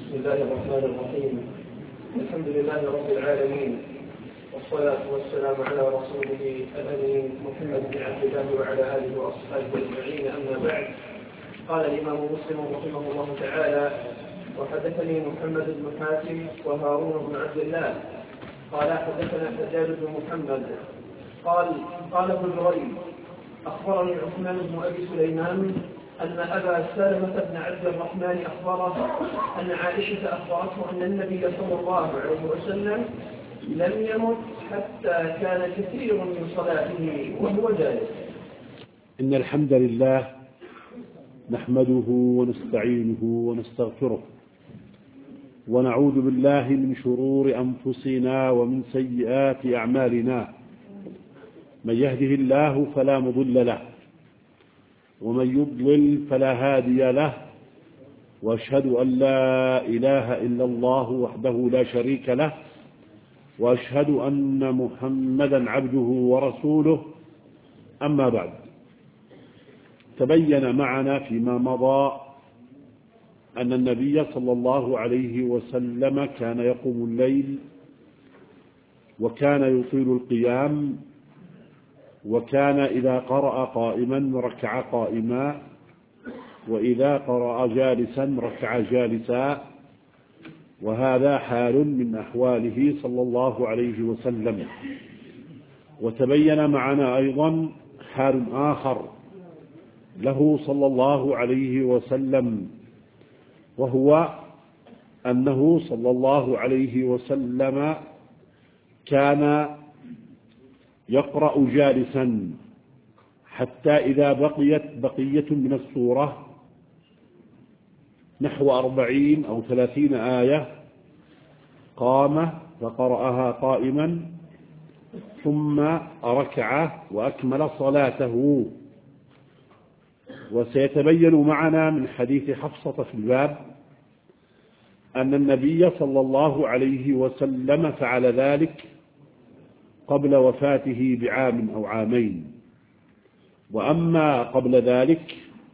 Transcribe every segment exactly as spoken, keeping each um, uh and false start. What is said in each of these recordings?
بسم الله الرحمن الرحيم. الحمد لله رب العالمين، والصلاة والسلام على رسوله الأمين محمد بن عبد الله وعلى آله وأصحابه أجمعين، أما بعد. قال الإمام مسلم رحمه الله تعالى: وحدثني محمد بن حاتم وهارون بن عبد الله قال حدثنا حجاج بن محمد قال قال ابن جريج أخبرني عثمان بن أبي سليمان أن أبا سلمة بن عبد الرحمن أخبره أن عائشة أخبرته أن النبي صلى الله عليه وسلم لم يمت حتى كان كثير من صلاته وهو جالس. إن الحمد لله نحمده ونستعينه ونستغفره، ونعوذ بالله من شرور أنفسنا ومن سيئات أعمالنا. من يهده الله فلا مضل له، ومن يضلل فلا هادي له، وأشهد أن لا إله إلا الله وحده لا شريك له، وأشهد أن محمدا عبده ورسوله. أما بعد، تبين معنا فيما مضى أن النبي صلى الله عليه وسلم كان يقوم الليل، وكان يطيل القيام، وكان إذا قرأ قائما ركع قائما، وإذا قرأ جالسا ركع جالسا، وهذا حال من أحواله صلى الله عليه وسلم. وتبين معنا أيضا حال آخر له صلى الله عليه وسلم، وهو أنه صلى الله عليه وسلم كان يقرأ جالسا حتى إذا بقيت بقية من السورة نحو أربعين أو ثلاثين آية قام فقرأها قائما، ثم ركع وأكمل صلاته. وسيتبين معنا من حديث حفصة في الباب أن النبي صلى الله عليه وسلم فعل ذلك قبل وفاته بعام أو عامين. وأما قبل ذلك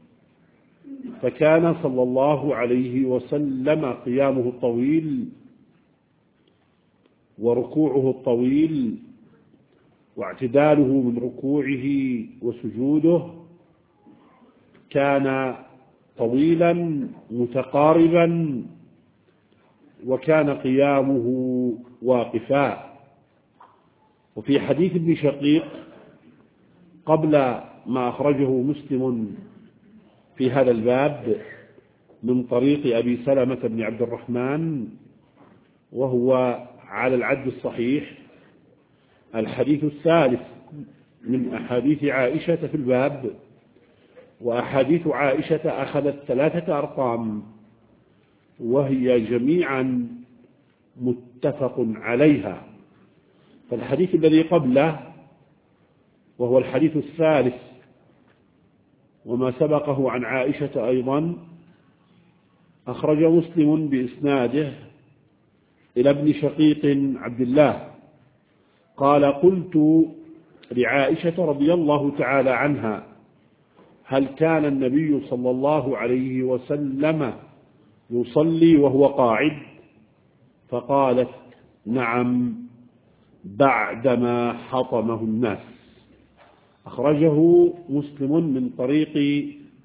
فكان صلى الله عليه وسلم قيامه الطويل، وركوعه الطويل، واعتداله من ركوعه وسجوده كان طويلا متقاربا، وكان قيامه واقفا. وفي حديث ابن شقيق قبل ما أخرجه مسلم في هذا الباب من طريق أبي سلمة بن عبد الرحمن، وهو على العد الصحيح الحديث الثالث من أحاديث عائشة في الباب. وأحاديث عائشة أخذت ثلاثة أرقام، وهي جميعا متفق عليها. فالحديث الذي قبله وهو الحديث الثالث وما سبقه عن عائشة أيضا أخرج مسلم بإسناده إلى ابن شقيق عبد الله قال: قلت لعائشة رضي الله تعالى عنها: هل كان النبي صلى الله عليه وسلم يصلي وهو قاعد؟ فقالت: نعم، بعدما حطمه الناس. أخرجه مسلم من طريق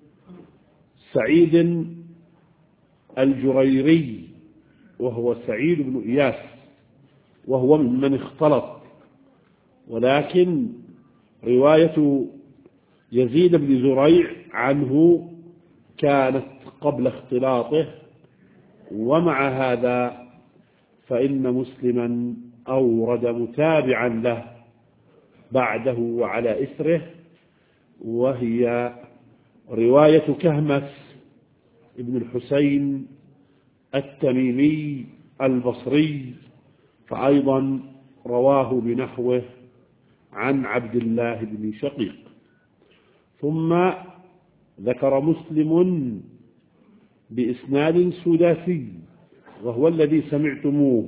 سعيد الجريري، وهو سعيد بن إياس، وهو ممن اختلط، ولكن رواية يزيد بن زريع عنه كانت قبل اختلاطه. ومع هذا فإن مسلما أورد متابعا له بعده وعلى إثره، وهي رواية كهمس ابن الحسين التميمي البصري، فأيضا رواه بنحوه عن عبد الله بن شقيق. ثم ذكر مسلم بإسناد سداسي وهو الذي سمعتموه،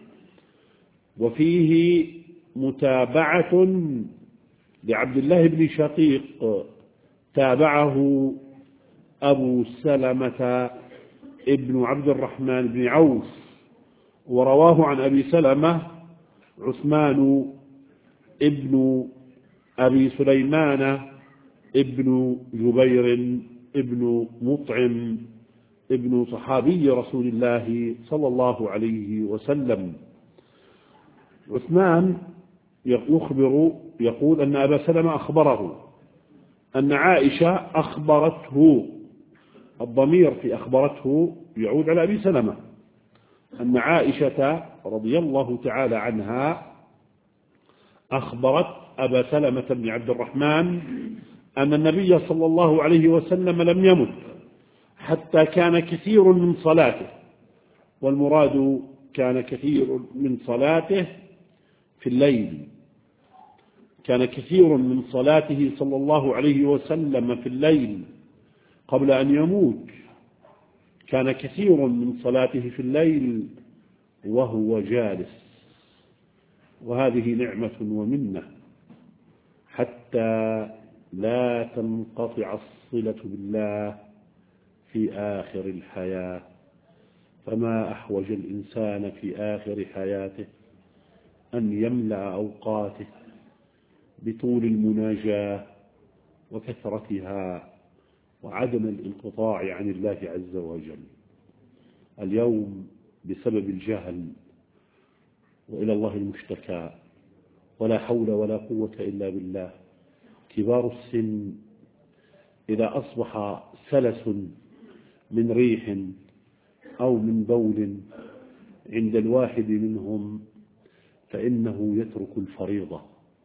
وفيه متابعة لعبد الله بن شقيق تابعه أبو سلمة ابن عبد الرحمن بن عوف، ورواه عن أبي سلمة عثمان ابن أبي سليمان ابن جبير ابن مطعم ابن صحابي رسول الله صلى الله عليه وسلم. عثمان يخبر يقول أن أبا سلمة أخبره أن عائشة أخبرته، الضمير في أخبرته يعود على أبي سلمة، أن عائشة رضي الله تعالى عنها أخبرت أبا سلمة بن عبد الرحمن أن النبي صلى الله عليه وسلم لم يمت حتى كان كثير من صلاته، والمراد كان كثير من صلاته في الليل، كان كثير من صلاته صلى الله عليه وسلم في الليل قبل أن يموت، كان كثير من صلاته في الليل وهو جالس، وهذه نعمة ومنة حتى لا تنقطع الصلة بالله في آخر الحياة. فما أحوج الإنسان في آخر حياته أن يملأ أوقاته بطول المناجاة وكثرتها وعدم الانقطاع عن الله عز وجل. اليوم بسبب الجهل وإلى الله المشتكى، ولا حول ولا قوة إلا بالله، كبار السن إذا أصبح سلس من ريح أو من بول عند الواحد منهم فإنه يترك الفريضة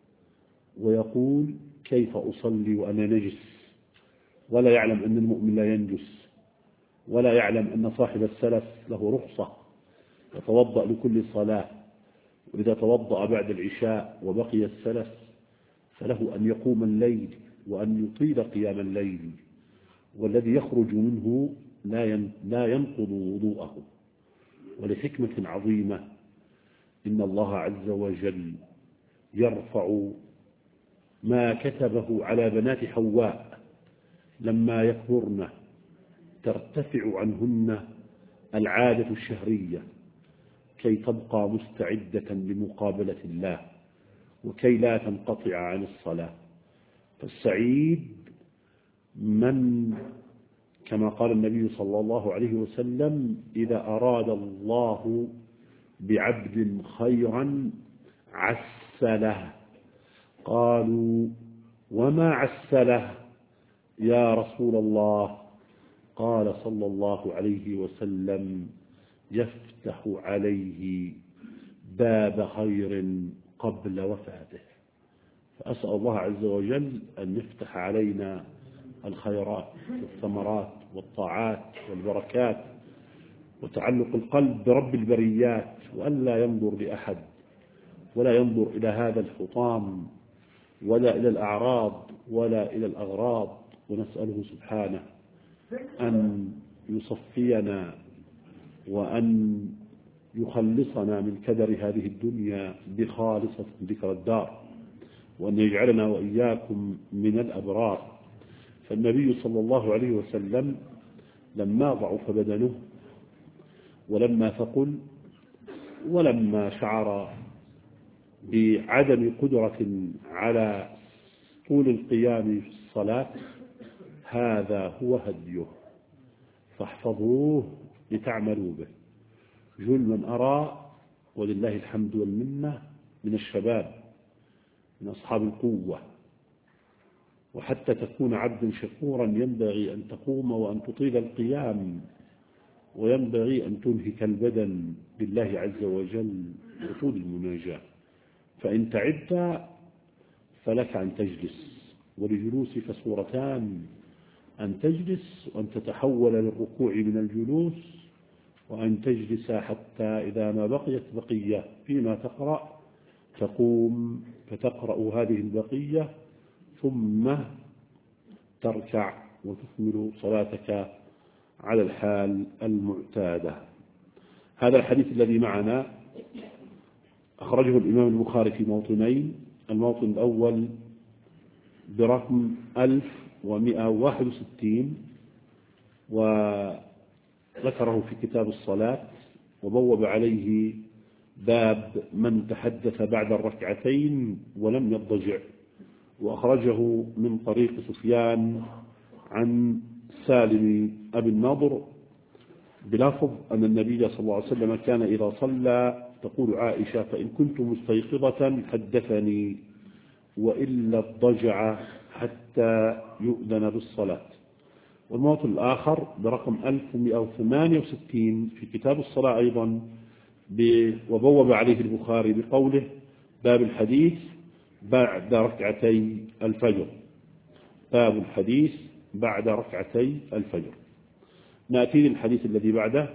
ويقول كيف أصلي وأنا نجس، ولا يعلم أن المؤمن لا ينجس، ولا يعلم أن صاحب السلف له رخصة يتوضأ لكل صلاة، وإذا توضأ بعد العشاء وبقي السلف فله أن يقوم الليل وأن يطيل قيام الليل، والذي يخرج منه لا ينقض وضوءه. ولحكمة عظيمة إن الله عز وجل يرفع ما كتبه على بنات حواء لما يكبرن، ترتفع عنهن العادة الشهرية كي تبقى مستعدة لمقابلة الله وكي لا تنقطع عن الصلاة. فالسعيد من كما قال النبي صلى الله عليه وسلم إذا أراد الله بعبد خيرا عسله. قالوا وما عسله يا رسول الله؟ قال صلى الله عليه وسلم يفتح عليه باب خير قبل وفاته. فأسأل الله عز وجل أن يفتح علينا الخيرات والثمرات والطاعات والبركات وتعلق القلب برب البريات، وأن لا ينظر لأحد ولا ينظر إلى هذا الحطام ولا إلى الأعراض ولا إلى الأغراض، ونسأله سبحانه أن يصفينا وأن يخلصنا من كدر هذه الدنيا بخالصة ذكر الدار، وأن يجعلنا وإياكم من الأبرار. فالنبي صلى الله عليه وسلم لما ضعف بدنه ولما ثقل ولما شعر بعدم قدرة على طول القيام في الصلاة هذا هو هديه، فاحفظوه لتعملوا به. جل من أرى ولله الحمد والمنة من الشباب من أصحاب القوة، وحتى تكون عبدا شكورا ينبغي أن تقوم وأن تطيل القيام، وينبغي أن تنهك البدن بالله عز وجل وطول المناجاة. فإن تعبت فلك أن تجلس، ولجلوسك صورتان: أن تجلس وأن تتحول للركوع من الجلوس، وأن تجلس حتى إذا ما بقيت بقية فيما تقرأ تقوم فتقرأ هذه البقية ثم تركع وتكمل صلاتك على الحال المعتادة. هذا الحديث الذي معنا أخرجه الإمام البخاري في موطنين: الموطن الأول برقم ألف ومئة وواحد وستين، والموطن ذكره في كتاب الصلاة وبوب عليه باب من تحدث بعد الركعتين ولم يضجع، وأخرجه من طريق سفيان عن سالم أبي النضر بلفظ أن النبي صلى الله عليه وسلم كان إذا صلى تقول عائشة فإن كنت مستيقظة حدثني وإلا اضطجع حتى يؤذن بالصلاة. والموطن الآخر برقم ألف ومئة وثمانية وستين في كتاب الصلاة أيضا، وبوب عليه البخاري بقوله باب الحديث بعد ركعتي الفجر. باب الحديث بعد ركعتي الفجر. نأتي للحديث الذي بعده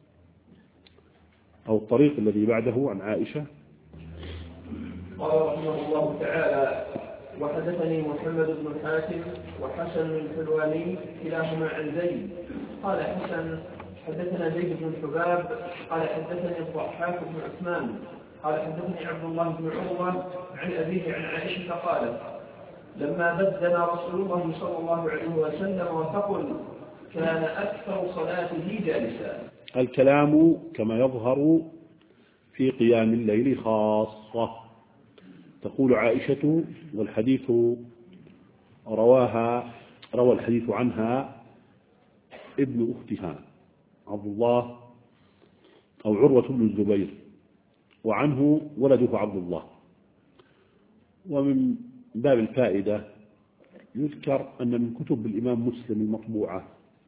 أو الطريق الذي بعده عن عائشة. قال رحمه الله تعالى: وحدثني محمد بن حاتم وحسن الحلواني كلاهما عن زيد. قال حسن: حدثنا زيد بن حباب قال حدثني الضحاك بن عثمان قال حدثني عبد الله بن عروة عن أبيه عن عائشة قالت: لما بدل رسول الله صلى الله عليه وسلم وثقل كان أكثر صلاته جالسا. الكلام كما يظهر في قيام الليل خاصة. تقول عائشة والحديث رواها روى الحديث عنها ابن أختها عبد الله أو عروة بن الزبير، وعنه ولده عبد الله. ومن باب الفائدة يذكر أن من كتب الإمام مسلم المطبوعة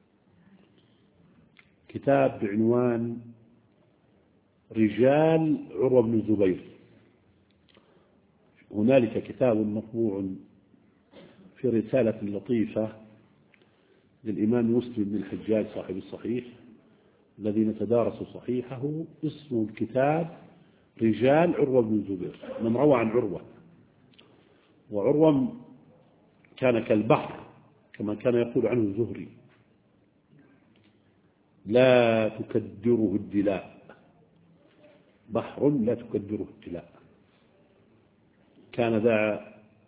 كتاب بعنوان رجال عروة بن الزبير. هنالك كتاب مطبوع في رسالة لطيفة للإمام مسلم بن الحجاج صاحب الصحيح الذي نتدارس صحيحه، اسم الكتاب رجال عروة بن الزبير، من روى عن عروة. وعروة كان كالبحر كما كان يقول عنه الزهري: لا تكدره الدلاء، بحر لا تكدره الدلاء. كان ذا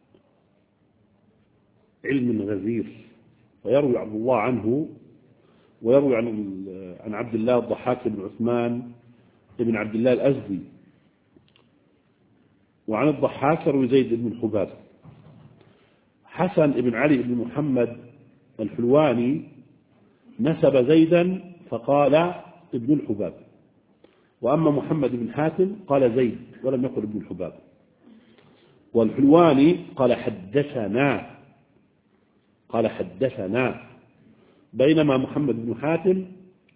علم غزير. ويروي عبد الله عنه ويروي عن عن عبد الله الضحاك بن عثمان بن عبد الله الأزدي، وعن الضحاك يروي زيد بن حباب. حسن بن علي بن محمد الحلواني نسب زيدا فقال ابن الحباب، وأما محمد بن حاتم قال زيد ولم يقل ابن الحباب. والحلواني قال حدثنا قال حدثنا بينما محمد بن حاتم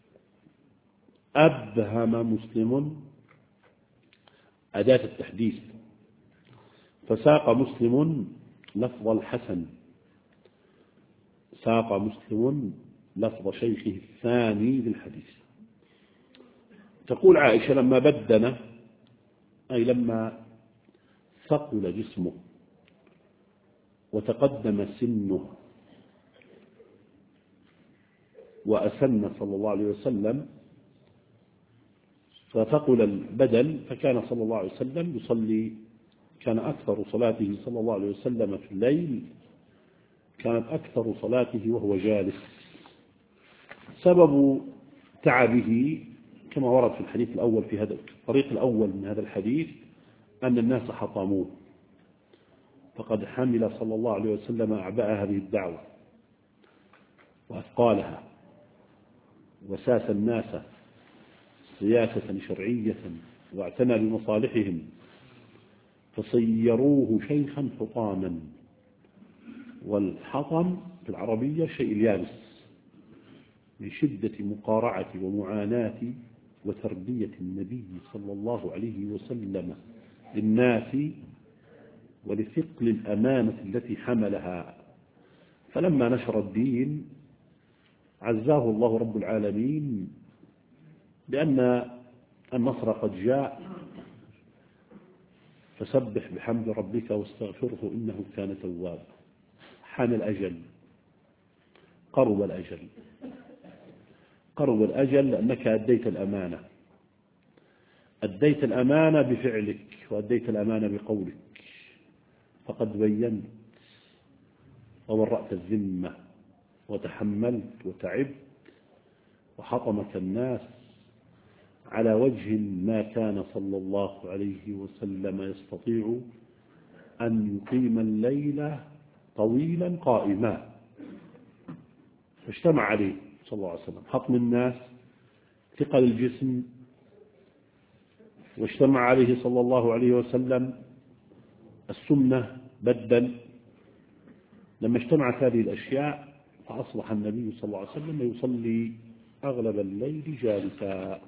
أبهم مسلم أداة التحديث، فساق مسلم لفظ الحسن، ساق مسلم لفظ شيخه الثاني للحديث. تقول عائشة: لما بدن أي لما ثقل جسمه وتقدم سنه وأسن صلى الله عليه وسلم، فثقل البدن، فكان صلى الله عليه وسلم يصلي، كان أكثر صلاته صلى الله عليه وسلم في الليل كانت أكثر صلاته وهو جالس. سبب تعبه كما ورد في الحديث الأول في هذا الطريق الأول من هذا الحديث أن الناس حطموه، فقد حمل صلى الله عليه وسلم أعباء هذه الدعوة وأثقالها، وساس الناس سياسة شرعية واعتنى بمصالحهم، فصيروه شيخا حطاما. والحطم في العربية شيء اليابس، من شدة مقارعة ومعاناة وتربية النبي صلى الله عليه وسلم للناس ولثقل الأمانة التي حملها. فلما نشر الدين عزاه الله رب العالمين بأن النصر قد جاء، فسبح بحمد ربك واستغفره إنه كان توابا. حان الأجل، قرب الأجل، قرب الأجل لأنك أديت الأمانة، أديت الأمانة بفعلك وأديت الأمانة بقولك، فقد بينت وبرأت الذمة وتحملت وتعبت وحطمك الناس على وجه ما كان صلى الله عليه وسلم يستطيع أن يقيم الليل طويلا قائما، فاجتمع عليه صلى الله عليه وسلم حطم الناس، ثقل الجسم، واجتمع عليه صلى الله عليه وسلم السمنة بدل. لما اجتمعت هذه الأشياء فأصبح النبي صلى الله عليه وسلم يصلي أغلب الليل جالسا.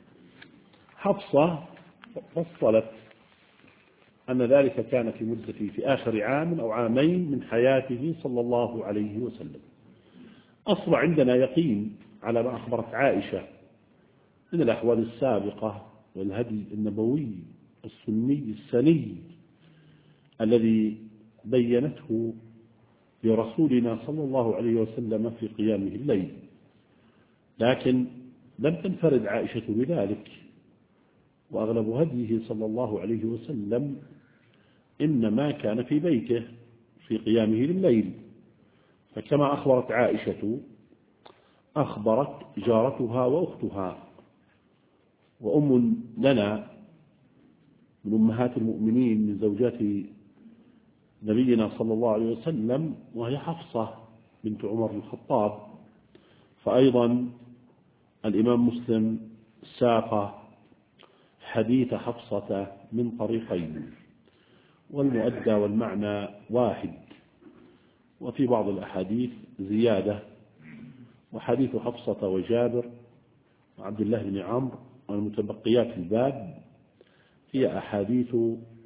حفصة فصلت أن ذلك كان في مدة في آخر عام أو عامين من حياته صلى الله عليه وسلم. أصبح عندنا يقين على ما أخبرت عائشة من الأحوال السابقة والهدي النبوي السني السني الذي بينته لرسولنا صلى الله عليه وسلم في قيامه الليل، لكن لم تنفرد عائشة بذلك، وأغلب هديه صلى الله عليه وسلم إنما كان في بيته في قيامه لليل. فكما أخبرت عائشة أخبرت جارتها وأختها وأم لنا من أمهات المؤمنين من زوجات نبينا صلى الله عليه وسلم، وهي حفصة بنت عمر بن الخطاب. فأيضا الإمام مسلم ساق حديث حفصة من طريقين، والمؤدى والمعنى واحد، وفي بعض الأحاديث زيادة. وحديث حفصة وجابر وعبد الله بن عمرو والمتبقيات في الباب هي أحاديث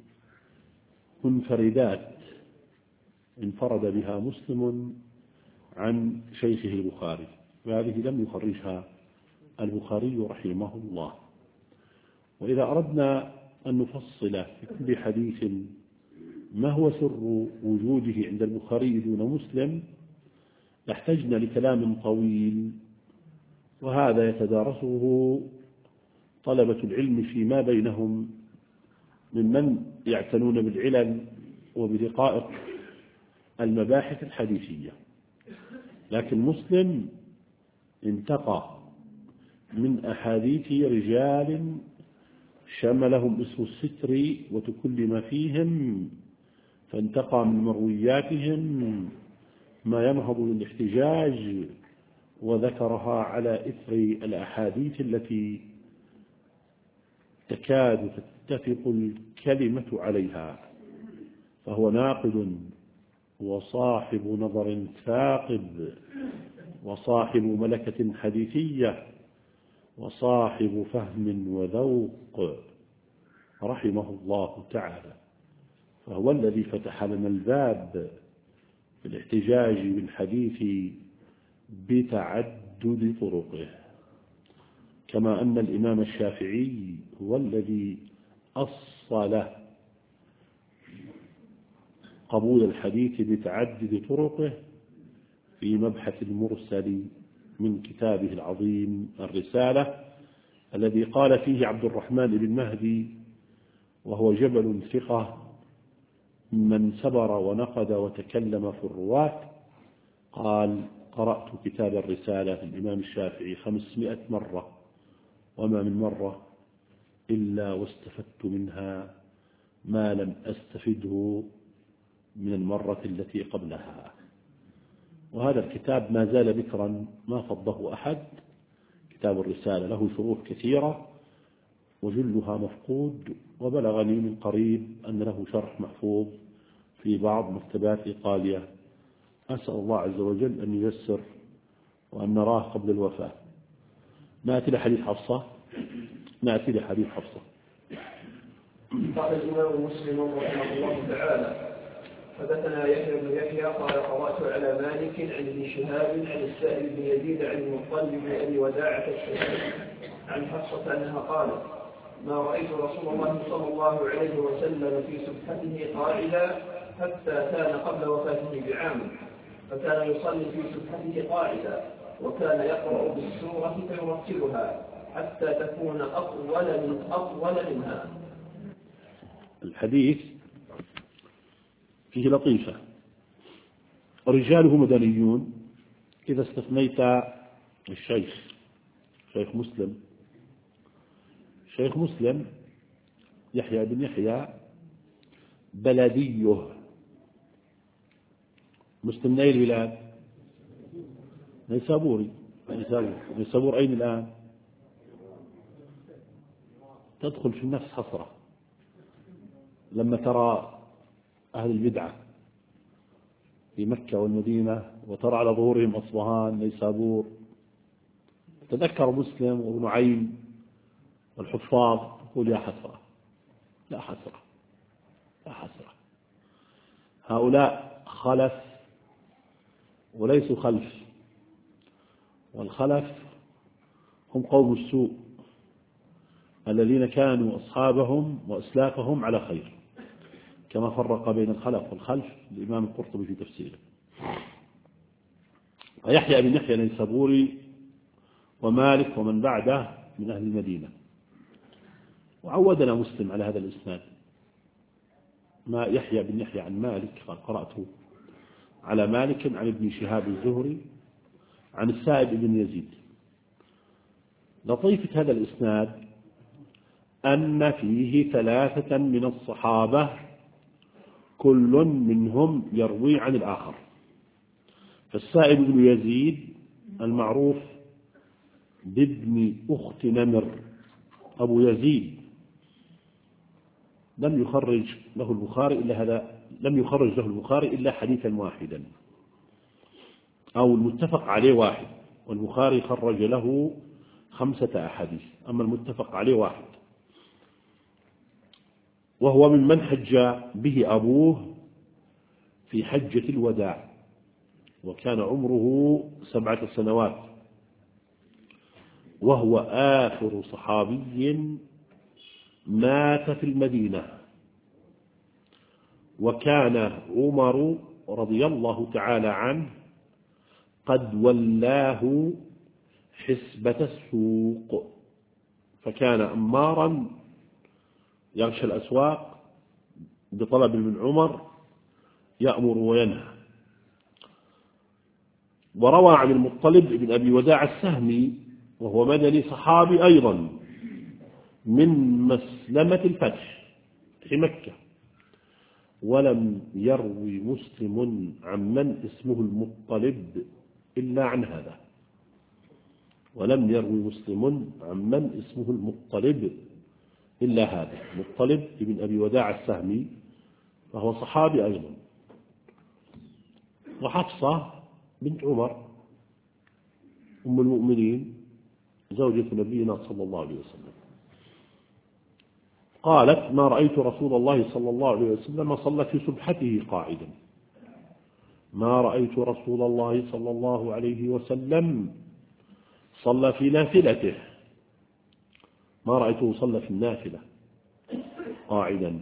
منفردات انفرد بها مسلم عن شيخه البخاري، وهذه لم يخرجها البخاري رحمه الله. وإذا أردنا أن نفصل في كل حديث ما هو سر وجوده عند البخاري دون مسلم لاحتجنا لكلام طويل، وهذا يتدارسه طلبة العلم فيما بينهم ممن يعتنون بالعلل وبدقائق المباحث الحديثية. لكن مسلم انتقى من أحاديث رجال شملهم اسم الستر وتكلم فيهم، فانتقى من مروياتهم ما ينهض للاحتجاج وذكرها على إثر الأحاديث التي تكاد تتفق الكلمة عليها. فهو ناقد وصاحب نظر ثاقب وصاحب ملكة حديثية وصاحب فهم وذوق رحمه الله تعالى. فهو الذي فتح لنا الباب في الاحتجاج بالحديث بتعدد طرقه، كما أن الإمام الشافعي هو الذي أصل قبول الحديث بتعدد طرقه في مبحث المرسل من كتابه العظيم الرسالة، الذي قال فيه عبد الرحمن بن مهدي وهو جبل ثقة من سبر ونقد وتكلم في الرواة، قال: قرأت كتاب الرسالة للإمام الشافعي خمسمائة مرة وما من مرة إلا واستفدت منها ما لم أستفده من المرة التي قبلها. وهذا الكتاب ما زال بكرا ما فضه أحد. كتاب الرسالة له شروح كثيرة وجلها مفقود، وبلغني من قريب أن له شرح محفوظ في بعض مكتبات إيطاليا. أسأل الله عز وجل أن ييسر وأن نراه قبل الوفاة. نأتي لحديث حفصة نأتي لحديث حفصة قال الإمام مسلم رحمه الله تعالى: حدثنا يحيى بن يحيى قال: قرأت على مالك عن ابن شهاب عن السائب بن يزيد عن المطلب بن أبي وداعة الشهري عن حفصة أنها قالت: ما رأيت رسول الله صلى الله عليه وسلم في سبحته قاعدا حتى كان قبل وفاته بعام، فكان يصلي في سبحته قاعدا، وكان يقرأ بالسورة فيرتلها حتى تكون أطول من أطول منها. الحديث فيه لطيفة. رجاله مدنيون إذا استثنيت الشيخ شيخ مسلم شيخ مسلم يحيى بن يحيى بلديه. مسلم من أي البلاد؟ نيسابوري. نيسابور أين الآن؟ تدخل في النفس حسرة لما ترى أهل البدعة في مكة والمدينة وترى على ظهورهم أصبهان نيسابور. تذكر مسلم وابن عين والحفاظ تقول يا حسرة لا حسرة لا حسرة. هؤلاء خلف وليسوا خلف، والخلف هم قوم السوء الذين كانوا أصحابهم وأسلافهم على خير، كما فرق بين الخلف والخلف الإمام القرطبي في تفسيره. ويحيى بن يحيى النيسابوري ومالك ومن بعده من أهل المدينة. وعودنا مسلم على هذا الإسناد، ما يحيى بن يحيى عن مالك قال قرأته على مالك عن ابن شهاب الزهري عن السائب بن يزيد. لطيفة هذا الإسناد أن فيه ثلاثة من الصحابة كل منهم يروي عن الآخر. فالسائب بن يزيد المعروف بابن أخت نمر أبو يزيد لم يخرج له البخاري إلا هذا لم يخرج له البخاري إلا حديثا واحدا، أو المتفق عليه واحد، والبخاري خرج له خمسة أحاديث، أما المتفق عليه واحد، وهو ممن حج به أبوه في حجة الوداع، وكان عمره سبعة سنوات، وهو آخر صحابي مات في المدينة. وكان عمر رضي الله تعالى عنه قد ولاه حسبة السوق، فكان أمارا يغشى الأسواق بطلب من عمر يأمر وينهى. وروى عن المطلب بن أبي وداع السهمي وهو مدني صحابي أيضا من مسلمة الفتح في مكة. ولم يروي مسلم عن من اسمه المطلب إلا عن هذا، ولم يروي مسلم عن من اسمه المطلب إلا هذا، مطلب بن أبي وداع السهمي فهو صحابي أيضا. وحفصة بنت عمر أم المؤمنين زوجة نبينا صلى الله عليه وسلم قالت: ما رأيت رسول الله صلى الله عليه وسلم صلى في سبحته قاعدا. ما رأيت رسول الله صلى الله عليه وسلم صلى في نافلته، ما رأيته صلى في النافلة قاعدا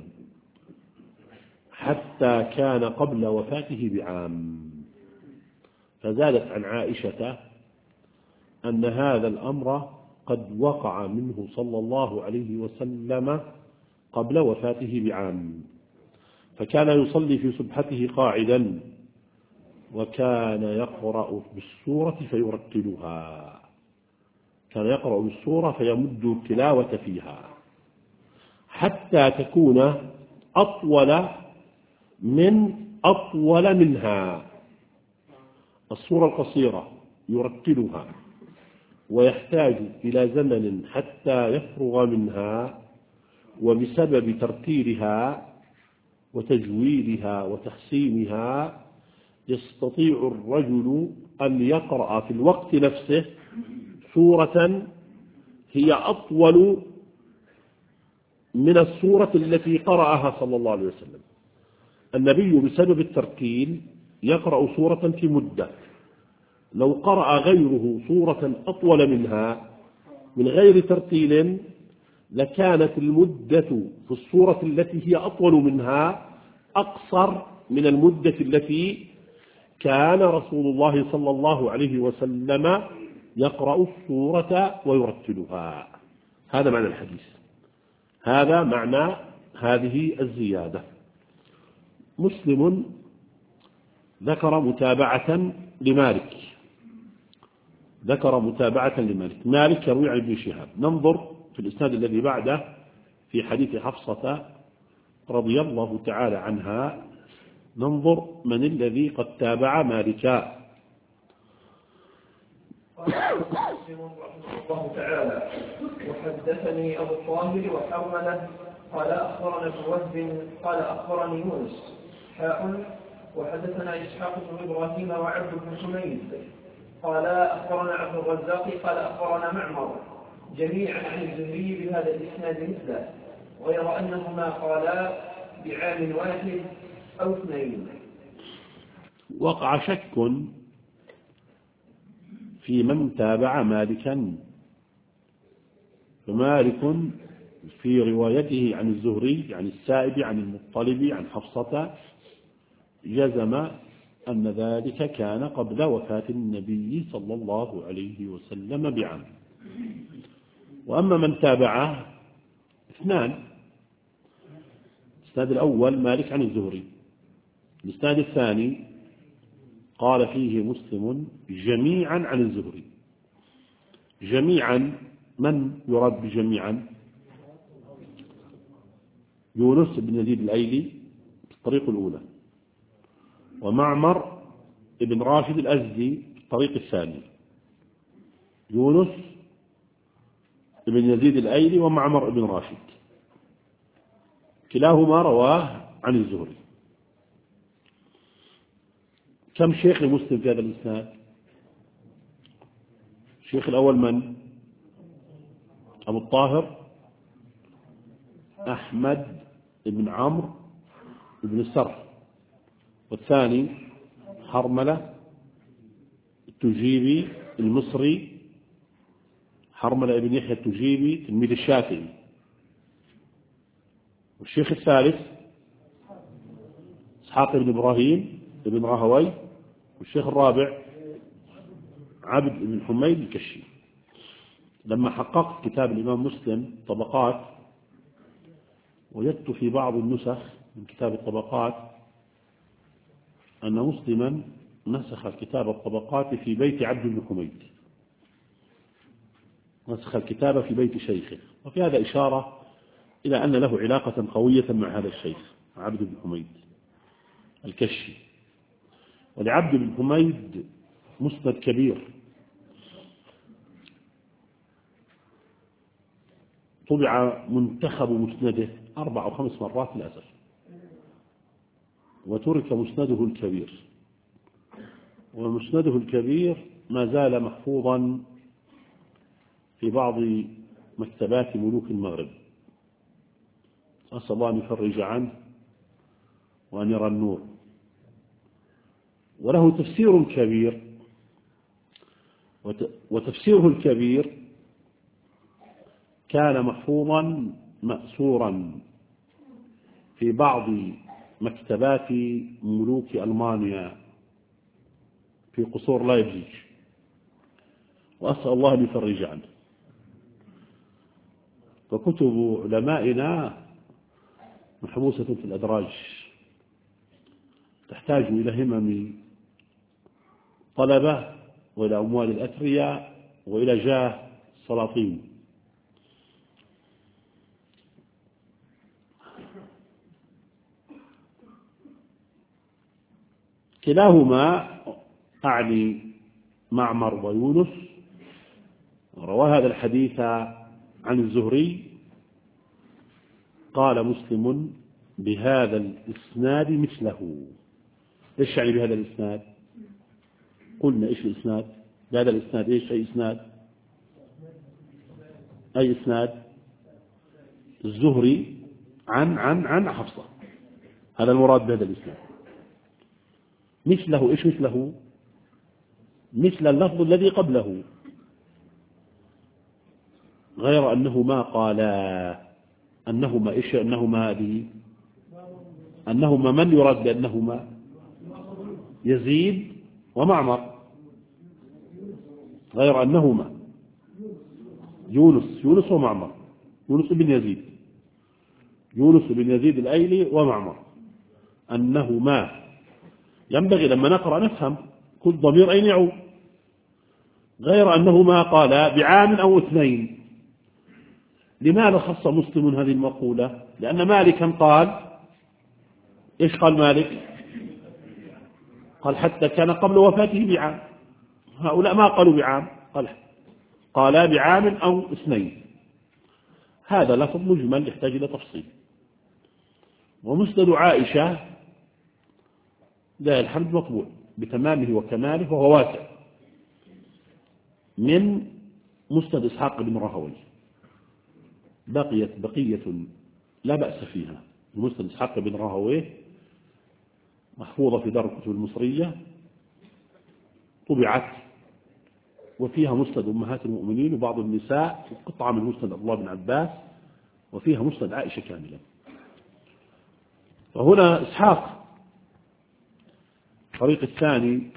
حتى كان قبل وفاته بعام. فزادت عن عائشة أن هذا الأمر قد وقع منه صلى الله عليه وسلم قبل وفاته بعام، فكان يصلي في سبحته قاعدا، وكان يقرأ بالسورة فيرتلها، كان يقرأ بالسورة فيمد التلاوة فيها حتى تكون أطول من أطول منها. السورة القصيرة يرتلها ويحتاج إلى زمن حتى يفرغ منها، وبسبب ترتيلها وتجويدها وتحسينها يستطيع الرجل أن يقرأ في الوقت نفسه سورة هي أطول من السورة التي قرأها صلى الله عليه وسلم. النبي بسبب الترتيل يقرأ سورة في مدة، لو قرأ غيره سورة أطول منها من غير ترتيل لكانت المدة في السورة التي هي أطول منها أقصر من المدة التي كان رسول الله صلى الله عليه وسلم يقرأ السورة ويرتلها. هذا معنى الحديث، هذا معنى هذه الزيادة. مسلم ذكر متابعة لمالك ذكر متابعة لمالك. مالك يروي عن ابن شهاب. ننظر في الإسناد الذي بعده في حديث حفصة رضي الله تعالى عنها، ننظر من الذي قد تابع مالكا. قال الله تعالى: وحدثني أبو الطاهر وحرمله قال أخبرنا ابن وهب قال أخبرني يونس حاء وحدثنا إسحاق بن إبراهيم وعبد بن حميد قال أخبرنا عبد الرزاق قال أخبرنا معمر جميعا عن الزهري بهذا الإسناد مثله، غير أنهما قالا بعام واحد أو اثنين. وقع شك في من تابع مالكا، فمالك في روايته عن الزهري عن السائب عن المطلب عن حفصة جزم أن ذلك كان قبل وفاة النبي صلى الله عليه وسلم بعام. وأما من تابعه اثنان: الإسناد الأول مالك عن الزهري، الإسناد الثاني قال فيه مسلم جميعا عن الزهري. جميعا من يراد بجميعا؟ يونس بن يزيد الأيلي في الطريق الأولى، ومعمر بن راشد الأزدي في الطريق الثاني. يونس بن يزيد الأيلي ومعمر بن راشد كلاهما رواه عن الزهري. كم شيخ مسلم في هذا الإسناد؟ الشيخ الأول من؟ أبو الطاهر أحمد بن عمرو بن السرح، والثاني حرملة التجيبي المصري، حرملة بن يحيى التجيبي تلميذ الشافعي. والشيخ الثالث إسحاق بن إبراهيم بن راهوي، والشيخ الرابع عبد بن حميد الكشي. لما حققت كتاب الإمام مسلم طبقات وجدت في بعض النسخ من كتاب الطبقات أن مسلما نسخ كتاب الطبقات في بيت عبد بن حميد، نسخ الكتاب في بيت شيخه، وفي هذا إشارة إلى أن له علاقة قوية مع هذا الشيخ عبد بن حميد الكشي. ولعبد بن حميد مسند كبير طبع منتخب مسنده أربع أو خمس مرات للأسف، وترك مسنده الكبير، ومسنده الكبير ما زال محفوظا في بعض مكتبات ملوك المغرب. أسأل الله أن يفرج عنه وأن يرى النور. وله تفسير كبير، وتفسيره الكبير كان محفوظا مأسورا في بعض مكتبات ملوك ألمانيا في قصور لايبزيج، وأسأل الله أن يفرج عنه. فكتب علمائنا محبوسة في الأدراج، تحتاج إلى همم طلبة وإلى أموال الأثرياء وإلى جاه السلاطين. كلاهما أعني معمر ويونس روى هذا الحديث عن الزهري. قال مسلم بهذا الإسناد مثله. إيش يعني بهذا الإسناد؟ قلنا إيش الإسناد؟ بهذا الإسناد إيش أي إسناد؟ أي إسناد؟ الزهري عن عن عن حفصة، هذا المراد بهذا الإسناد. مثله إيش مثله؟ مثل اللفظ الذي قبله، غير أنه ما قال أنهما إيش أنهما هذه أنهما من يراد بأنهما يزيد ومعمر، غير أنهما يونس يونس ومعمر، يونس بن يزيد يونس بن يزيد الأيلي ومعمر، أنهما ينبغي لما نقرأ نفهم كل ضمير أين يعود. غير أنهما قالا بعام أو اثنين. لماذا خص مسلم هذه المقولة؟ لأن مالكا قال، إيش قال مالك؟ قال حتى كان قبل وفاته بعام. هؤلاء ما قالوا بعام، قال قالا بعام أو اثنين. هذا لفظ مجمل يحتاج إلى تفصيل. ومسند عائشة لا الحمد مطبوع بتمامه وكماله وهو واسع من مسند إسحاق بن راهويه. بقيت بقية لا بأس فيها. مسند إسحاق بن راهويه محفوظة في دار الكتب المصرية، طبعت وفيها مسند أمهات المؤمنين وبعض النساء، قطعة من مسند عبد الله بن عباس، وفيها مسند عائشة كاملا. فهنا إسحاق الطريق الثاني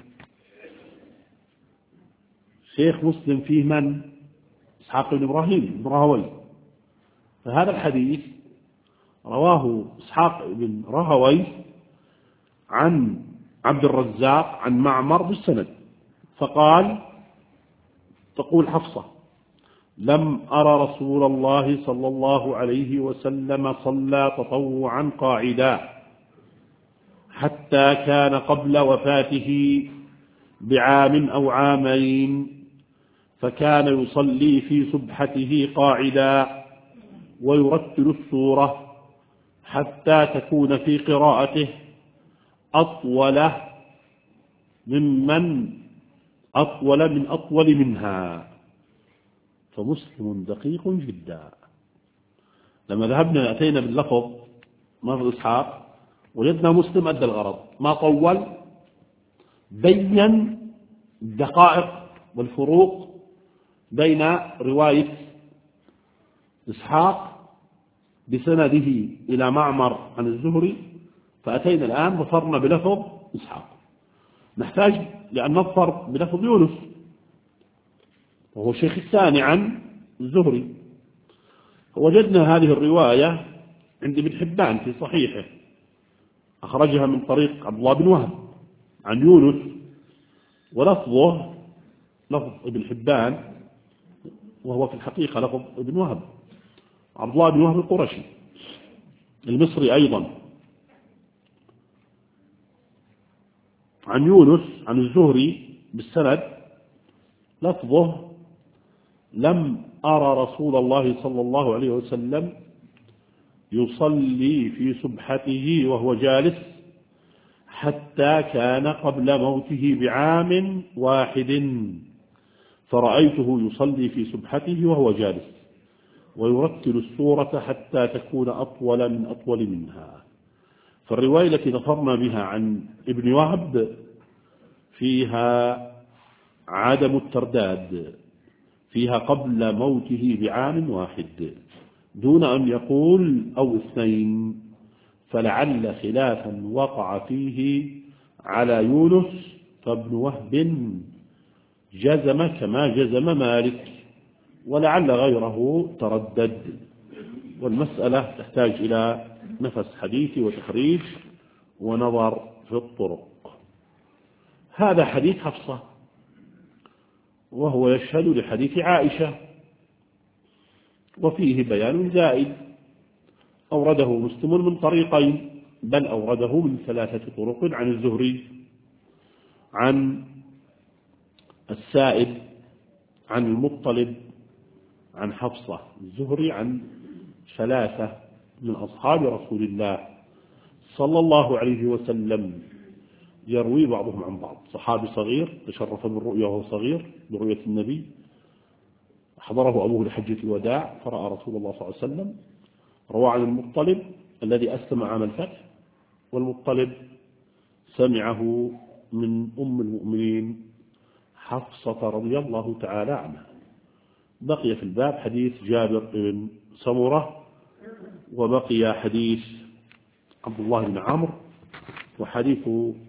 شيخ مسلم فيه من؟ إسحاق بن إبراهيم بن راهويه. فهذا الحديث رواه إسحاق بن راهويه عن عبد الرزاق عن معمر بالسند، فقال تقول حفصة: لم أرى رسول الله صلى الله عليه وسلم صلى تطوعا قاعدا حتى كان قبل وفاته بعام أو عامين، فكان يصلي في سبحته قاعدا ويرتل السورة حتى تكون في قراءته أطول ممن أطول من أطول منها. فمسلم دقيق جدا. لما ذهبنا أتينا باللفظ لفظ إسحاق وجدنا مسلم أدى الغرض، ما طول، بين الدقائق والفروق بين رواية إسحاق بسنده إلى معمر عن الزهري، فأتينا الآن ظفرنا بلفظ إسحاق. نحتاج لأن نظفر بلفظ يونس وهو الشيخ الثاني عن الزهري. وجدنا هذه الرواية عند ابن حبان في صحيحه، أخرجها من طريق عبد الله بن وهب عن يونس، ولفظه لفظ ابن حبان وهو في الحقيقة لفظ ابن وهب، عبد الله بن وهب القرشي المصري أيضا، عن يونس عن الزهري بالسند لفظه: لم أرى رسول الله صلى الله عليه وسلم يصلي في سبحته وهو جالس حتى كان قبل موته بعام واحد، فرأيته يصلي في سبحته وهو جالس ويرتل السورة حتى تكون أطول من أطول منها. فالرواية التي نظرنا بها عن ابن وهب فيها عدم الترداد، فيها قبل موته بعام واحد دون أن يقول أو اثنين، فلعل خلافا وقع فيه على يونس، فابن وهب جزم كما جزم مالك، ولعل غيره تردد. والمسألة تحتاج إلى نفس حديث وتخريج ونظر في الطرق. هذا حديث حفصة وهو يشهد لحديث عائشة، وفيه بيان زائد أورده مسلم من طريقين، بل أورده من ثلاثة طرق: عن الزهري، عن السائب، عن المطلب، عن حفصة. الزهري عن ثلاثة من أصحاب رسول الله صلى الله عليه وسلم، يروي بعضهم عن بعض. صحابي صغير تشرف بالرؤيا وهو صغير برؤية النبي، حضره أبوه لحجة الوداع فرأى رسول الله صلى الله عليه وسلم. روى عن المطلب الذي أسلم عام الفتح، والمطلب سمعه من أم المؤمنين حفصة رضي الله تعالى عنها. بقي في الباب حديث جابر بن سمرة، وبقي حديث عبد الله بن عمرو، وحديث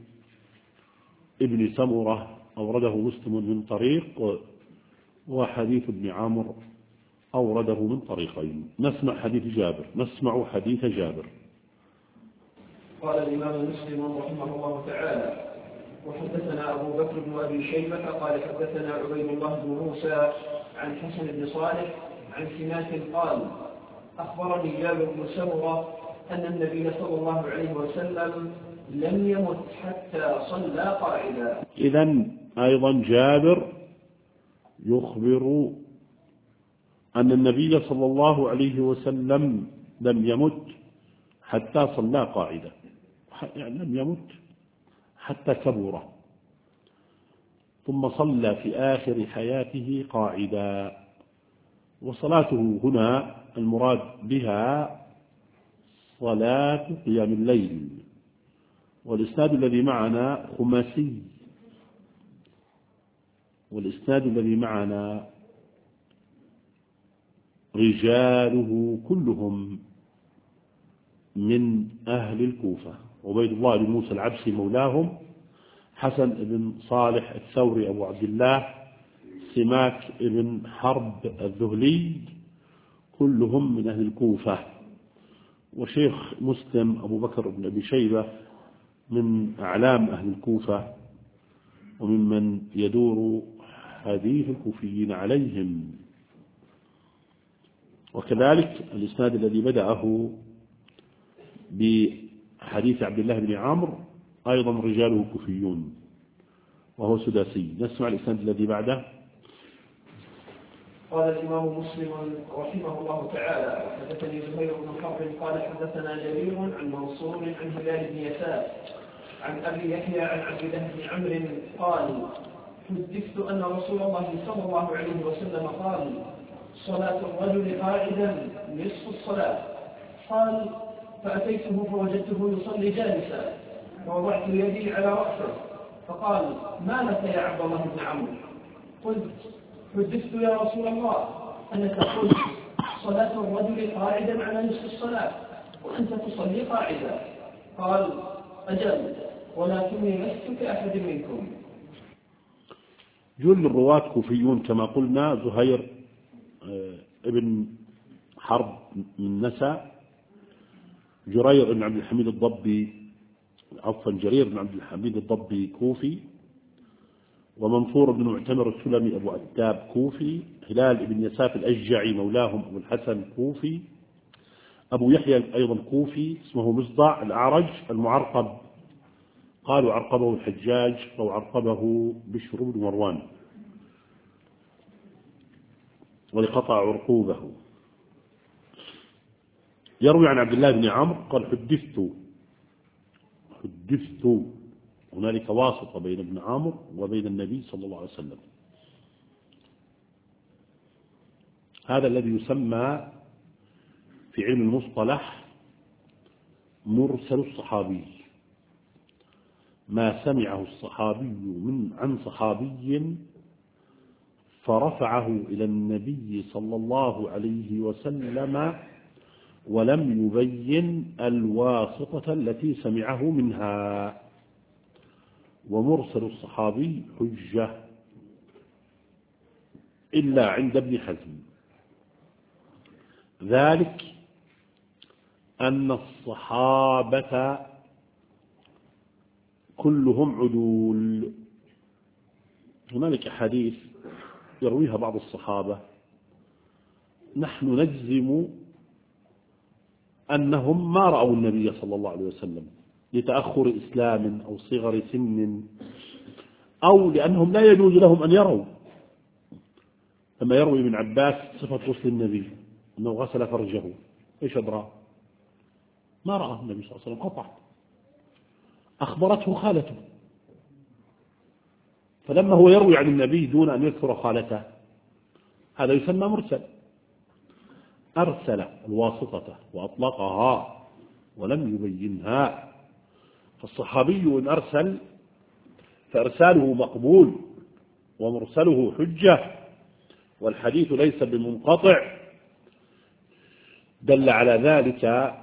ابن سمرة أورده مسلم من طريق، وحديث ابن عمرو أورده من طريقين. نسمع حديث جابر نسمع حديث جابر. قال الإمام مسلم رحمه الله تعالى: وحدثنا أبو بكر بن أبي شيبة قال حدثنا عبيد الله بن موسى عن حسن بن صالح عن سماك قال أخبرني جابر بن سمرة أن النبي صلى الله عليه وسلم لم يمت حتى صلى قاعدا. إذن أيضا جابر يخبر أن النبي صلى الله عليه وسلم لم يمت حتى صلى قاعدا، يعني لم يمت حتى كبر، ثم صلى في آخر حياته قاعدا. وصلاته هنا المراد بها صلاة قيام الليل. والإسناد الذي معنا خماسي، والإسناد الذي معنا رجاله كلهم من أهل الكوفة. عبيد الله بن موسى العبسي مولاهم، حسن بن صالح الثوري أبو عبد الله، سماك بن حرب الذهلي، كلهم من أهل الكوفة. وشيخ مسلم أبو بكر بن أبي شيبة من أعلام أهل الكوفة وممن يدور حديث الكوفيين عليهم. وكذلك الإسناد الذي بدأه بحديث عبد الله بن عمرو أيضا رجاله كوفيون وهو سداسي. نسمع الإسناد الذي بعده. قال الإمام مسلم رحمه الله تعالى حدثني زهير بن حرب قال حدثنا جرير عن منصور عن هلال بن يسار عن أبي يحيى عن عبد الله بن عمرو قال حدثت أن رسول الله صلى الله عليه وسلم قال صلاة الرجل قاعدا نصف الصلاة. قال فأتيته فوجدته يصلي جالسا فوضعت يدي على رأسه فقال ما لك يا عبد الله بن عمرو؟ قلت حدثت يا رسول الله أنك قلت صلاة الرجل قاعدا على نصف الصلاة وأنت تصلي قاعدا. قال أجل ولكني لست كأحد منكم. جل الرواة كوفيون كما قلنا، زهير ابن حرب من نسا، جرير بن عبد الحميد الضبي عفوا جرير بن عبد الحميد الضبي كوفي، ومنصور بن معتمر السلمي أبو عتاب كوفي، هلال بن يساف الأشجعي مولاهم أبو الحسن كوفي، أبو يحيى أيضا كوفي اسمه مصدع الأعرج المعرقب، قالوا عرقبه الحجاج أو عرقبه بشر بن مروان ولقطع عرقوبه. يروي عن عبد الله بن عمرو قال حدثت حدثت هنالك واسطة بين ابن عمرو وبين النبي صلى الله عليه وسلم. هذا الذي يسمى في علم المصطلح مرسل الصحابي، ما سمعه الصحابي من عن صحابي فرفعه إلى النبي صلى الله عليه وسلم ولم يبين الواسطة التي سمعه منها. ومرسل الصحابي حجة إلا عند ابن حزم، ذلك أن الصحابة كلهم عدول. هنالك حديث يرويها بعض الصحابة نحن نجزم أنهم ما رأوا النبي صلى الله عليه وسلم لتأخر إسلام أو صغر سن أو لأنهم لا يجوز لهم أن يروا. لما يروي ابن عباس صفة غسل النبي أنه غسل فرجه، إيش أدرى؟ ما رأى النبي صلى الله عليه وسلم قطع، أخبرته خالته، فلما هو يروي عن النبي دون أن يذكر خالته هذا يسمى مرسل. أرسل الواسطة وأطلقها ولم يبينها. فالصحابي إن أرسل فإرساله مقبول ومرسله حجة، والحديث ليس بمنقطع. دل على ذلك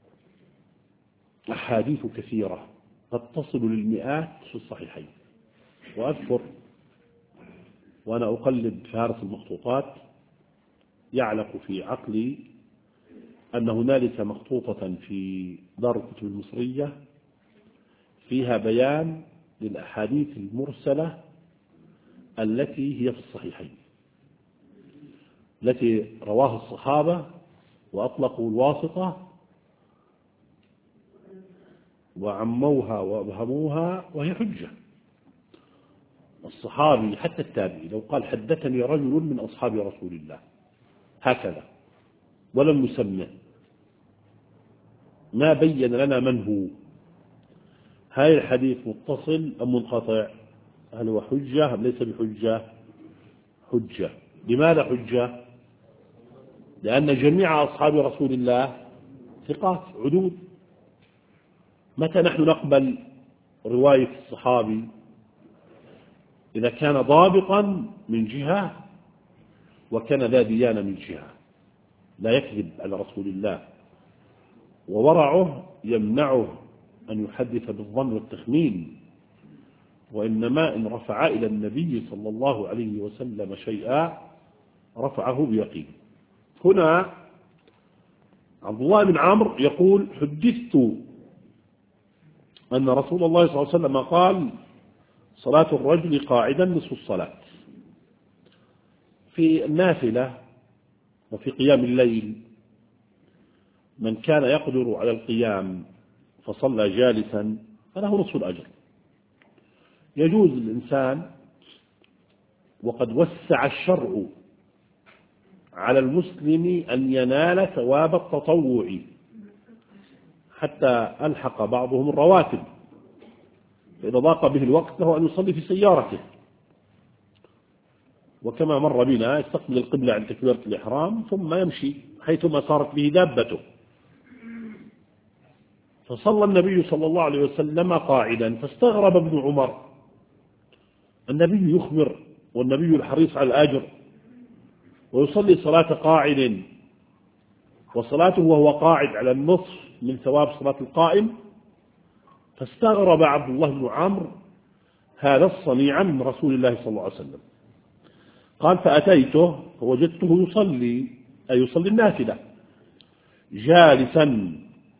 أحاديث كثيرة قد تصل للمئات في الصحيحين. وأذكر وأنا أقلب فهرس المخطوطات يعلق في عقلي أن هنالك مخطوطة في دار الكتب المصرية فيها بيان للأحاديث المرسلة التي هي في الصحيحين، التي رواها الصحابة وأطلقوا الواسطة وعموها وأبهموها وهي حجة. الصحابي حتى التابعي لو قال حدثني رجل من أصحاب رسول الله هكذا ولم يسمه، ما بين لنا من هو، هاي الحديث متصل أم منقطع؟ هل هو حجة أم ليس بحجة؟ حجة. لماذا حجة؟ لأن جميع أصحاب رسول الله ثقات عدود. متى نحن نقبل رواية الصحابي؟ إذا كان ضابطا من جهة وكان لا ديانة من جهة، لا يكذب على رسول الله، وورعه يمنعه أن يحدث بالظن والتخمين، وإنما إن رفع إلى النبي صلى الله عليه وسلم شيئا رفعه بيقين. هنا عبد الله بن عمرو يقول حدثت أن رسول الله صلى الله عليه وسلم قال صلاة الرجل قاعدا نصف الصلاة. في النافلة وفي قيام الليل من كان يقدر على القيام فصلى جالسا فله نصف الأجر. يجوز الإنسان، وقد وسع الشرع على المسلم أن ينال ثواب التطوع حتى ألحق بعضهم الرواتب، فإذا ضاق به الوقت له أن يصلي في سيارته، وكما مر بنا يستقبل القبلة عند تكبيرة الإحرام ثم يمشي حيثما صارت به دابته. فصلى النبي صلى الله عليه وسلم قاعدا، فاستغرب ابن عمر، النبي يخبر والنبي الحريص على الأجر ويصلي صلاة قاعد، وصلاته وهو قاعد على النصف من ثواب صلاة القائم. فاستغرب عبد الله بن عمرو هذا الصنيع من رسول الله صلى الله عليه وسلم. قال فأتيته فوجدته يصلي، أي يصلي النافلة جالسا.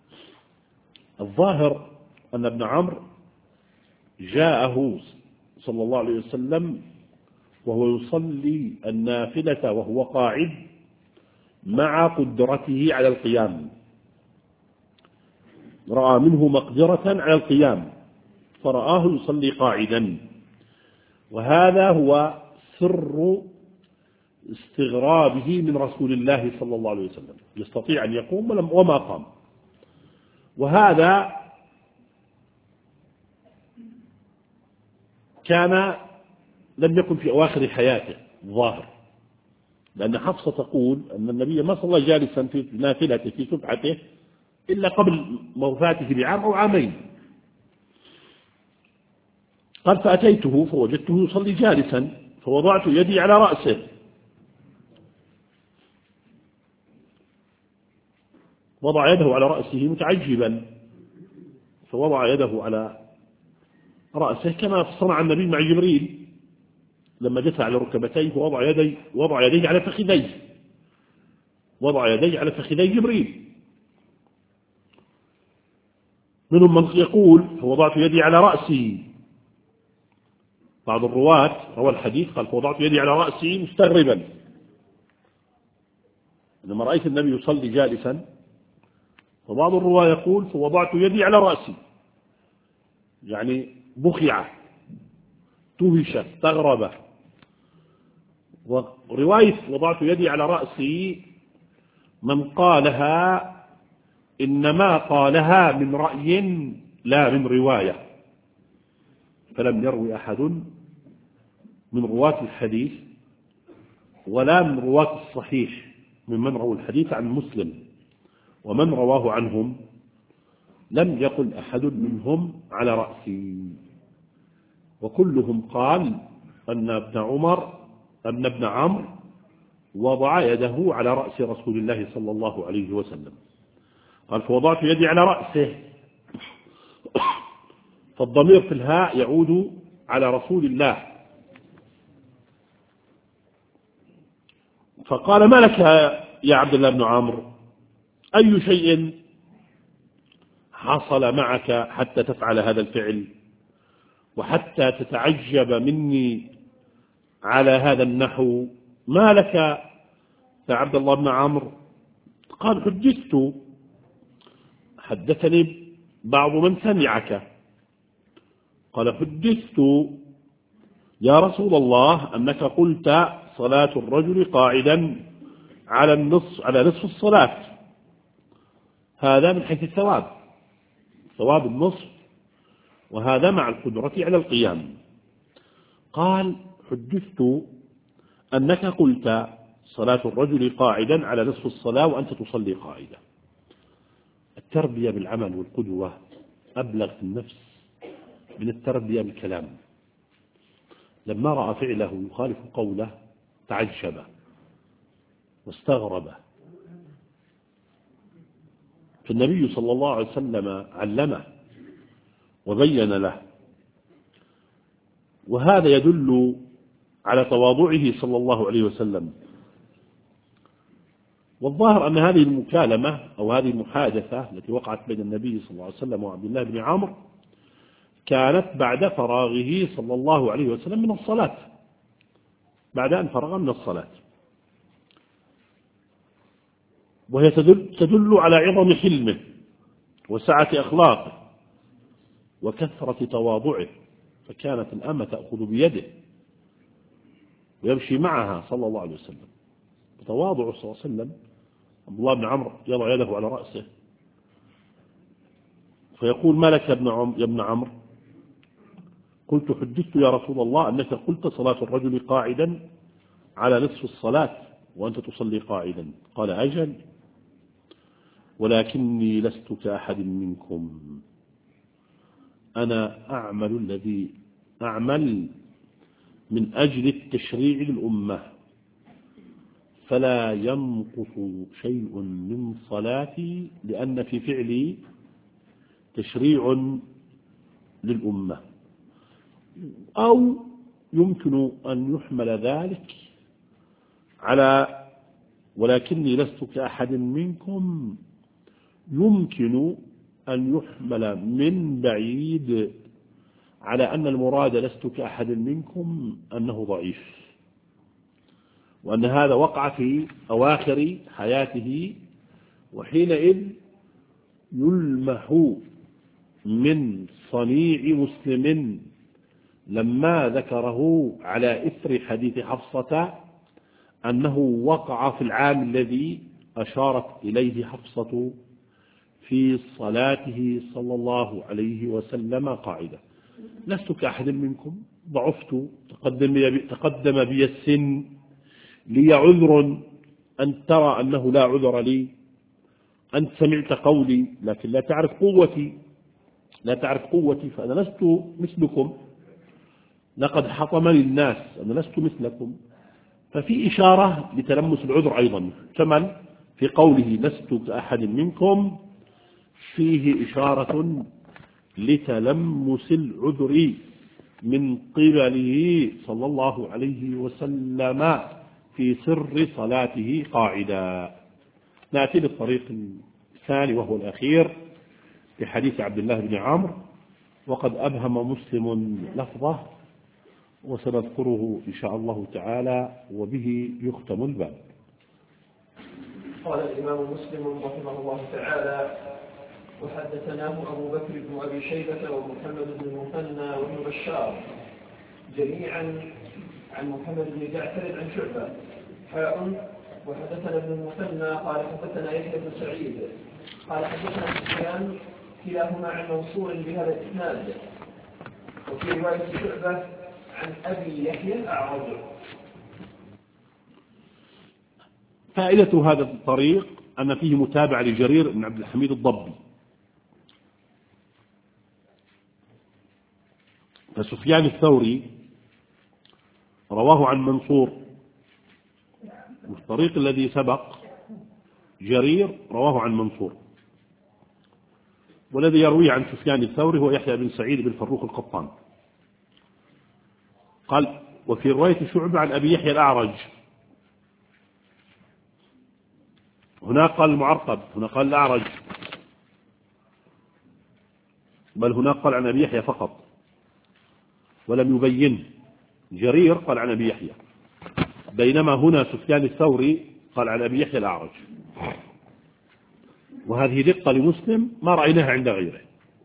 الظاهر أن ابن عمرو جاءه صلى الله عليه وسلم وهو يصلي النافلة وهو قاعد مع قدرته على القيام، رأى منه مقدرة على القيام فرآه يصلي قاعدا. وهذا هو سر استغرابه من رسول الله صلى الله عليه وسلم، يستطيع أن يقوم وما قام. وهذا كان لم يكن في أواخر حياته الظاهر، لأن حفصة تقول أن النبي ما صلى جالسا في نافلته في سبعته إلا قبل وفاته بعام أو عامين. قال فأتيته فوجدته يصلي جالسا فوضعت يدي على رأسه، وضع يده على رأسه متعجبا، فوضع يده على رأسه كما صنع النبي مع جبريل لما جثى على ركبتيه ووضع يديه وضع يديه على فخذيه وضع يديه على فخذي جبريل. منهم من يقول فوضعت يدي على رأسي، بعض الرواة روى الحديث قال فوضعت يدي على رأسي مستغربا، لما رأيت النبي يصلي جالسا. وبعض الرواة يقول فوضعت يدي على رأسي، يعني بخع تهش استغرب. ورواية وضعت يدي على رأسي من قالها إنما قالها من رأي لا من رواية، فلم يروي أحد من رواة الحديث ولا من رواة الصحيح ممن رووا الحديث عن مسلم ومن رواه عنهم لم يقل أحد منهم على رأسي، وكلهم قال أن ابن عمر أن ابن عمرو وضع يده على رأس رسول الله صلى الله عليه وسلم. قال فوضعت يدي على رأسه، فالضمير في الهاء يعود على رسول الله. فقال ما لك يا عبد الله بن عمرو، أي شيء حصل معك حتى تفعل هذا الفعل؟ وحتى تتعجب مني على هذا النحو، ما لك يا عبد الله بن عمرو؟ قال حدثت، حدثني بعض من سمعك. قال حدثت يا رسول الله أنك قلت صلاة الرجل قاعدا على النصف على نصف الصلاة، هذا من حيث الثواب، ثواب النصف، وهذا مع القدرة على القيام. قال حدثت أنك قلت صلاة الرجل قاعدا على نصف الصلاة وأنت تصلي قاعدا. التربية بالعمل والقدوة أبلغ في النفس من التربية بالكلام. لما رأى فعله يخالف قوله تعجب واستغرب، فالنبي صلى الله عليه وسلم علمه وبين له، وهذا يدل على تواضعه صلى الله عليه وسلم. والظاهر أن هذه المكالمة أو هذه المحادثة التي وقعت بين النبي صلى الله عليه وسلم وعبد الله بن عمرو كانت بعد فراغه صلى الله عليه وسلم من الصلاة، بعد أن فرغ من الصلاة، وهي تدل, تدل على عظم حلمه وسعة أخلاقه وكثرة تواضعه، فكانت الأمة تأخذ بيده ويمشي معها صلى الله عليه وسلم بتواضعه صلى الله عليه وسلم. عبد الله بن عمرو يضع يده على رأسه فيقول ما لك يا ابن عمرو يا ابن عمرو؟ قلت حدثت يا رسول الله أنك قلت صلاة الرجل قاعدا على نصف الصلاة وأنت تصلي قاعدا. قال أجل، ولكني لست كأحد منكم، أنا أعمل الذي أعمل من أجل التشريع للأمة، فلا ينقص شيء من صلاتي لأن في فعلي تشريع للأمة. أو يمكن أن يحمل ذلك على ولكني لست كأحد منكم، يمكن أن يحمل من بعيد على أن المراد لست كأحد منكم أنه ضعيف، وأن هذا وقع في أواخر حياته، وحينئذ يلمح من صنيع مسلم لما ذكره على إثر حديث حفصة أنه وقع في العام الذي أشارت إليه حفصة في صلاته صلى الله عليه وسلم قاعدة. لست كأحد منكم، ضعفت، تقدم بي, تقدم بي السن، لي عذر أن ترى أنه لا عذر لي، أنت سمعت قولي لكن لا تعرف قوتي لا تعرف قوتي فأنا لست مثلكم، لقد حطمني الناس، أنا لست مثلكم. ففي إشارة لتلمس العذر أيضا، كما في قوله لست كأحد منكم فيه إشارة لتلمس العذر من قبله صلى الله عليه وسلم في سر صلاته قاعدا. نأتي للطريق الثاني وهو الأخير في حديث عبد الله بن عمرو، وقد أبهم مسلم لفظه وسنذكره إن شاء الله تعالى وبه يختم الباب. قال الإمام مسلم رحمه الله تعالى: وحدثناه أبو بكر بن أبي شيبة ومحمد بن المثنى وابن بشار جميعا عن محمد بن جعفر عن شعبة حاء. وحدثنا ابن المثنى قال حدثنا يحيى بن سعيد قال حدثنا سفيان كلاهما عن منصور بهذا الإسناد. وفي رواية شعبة عن أبي يحيى الأعرج. فائدة هذا الطريق أن فيه متابعة لجرير بن عبد الحميد الضبي. فسفيان الثوري رواه عن منصور، والطريق الذي سبق جرير رواه عن منصور، والذي يروي عن سفيان الثوري هو يحيى بن سعيد بن فروخ القطان. قال وفي رواية شعبة عن أبي يحيى الأعرج، هنا قال المعرقب، هنا قال الأعرج، بل هنا قال عن أبي يحيى فقط. ولم يبين. جرير قال عن أبي يحيى، بينما هنا سفيان الثوري قال عن أبي يحيى الأعرج. وهذه دقة لمسلم ما رأيناها عند غيره،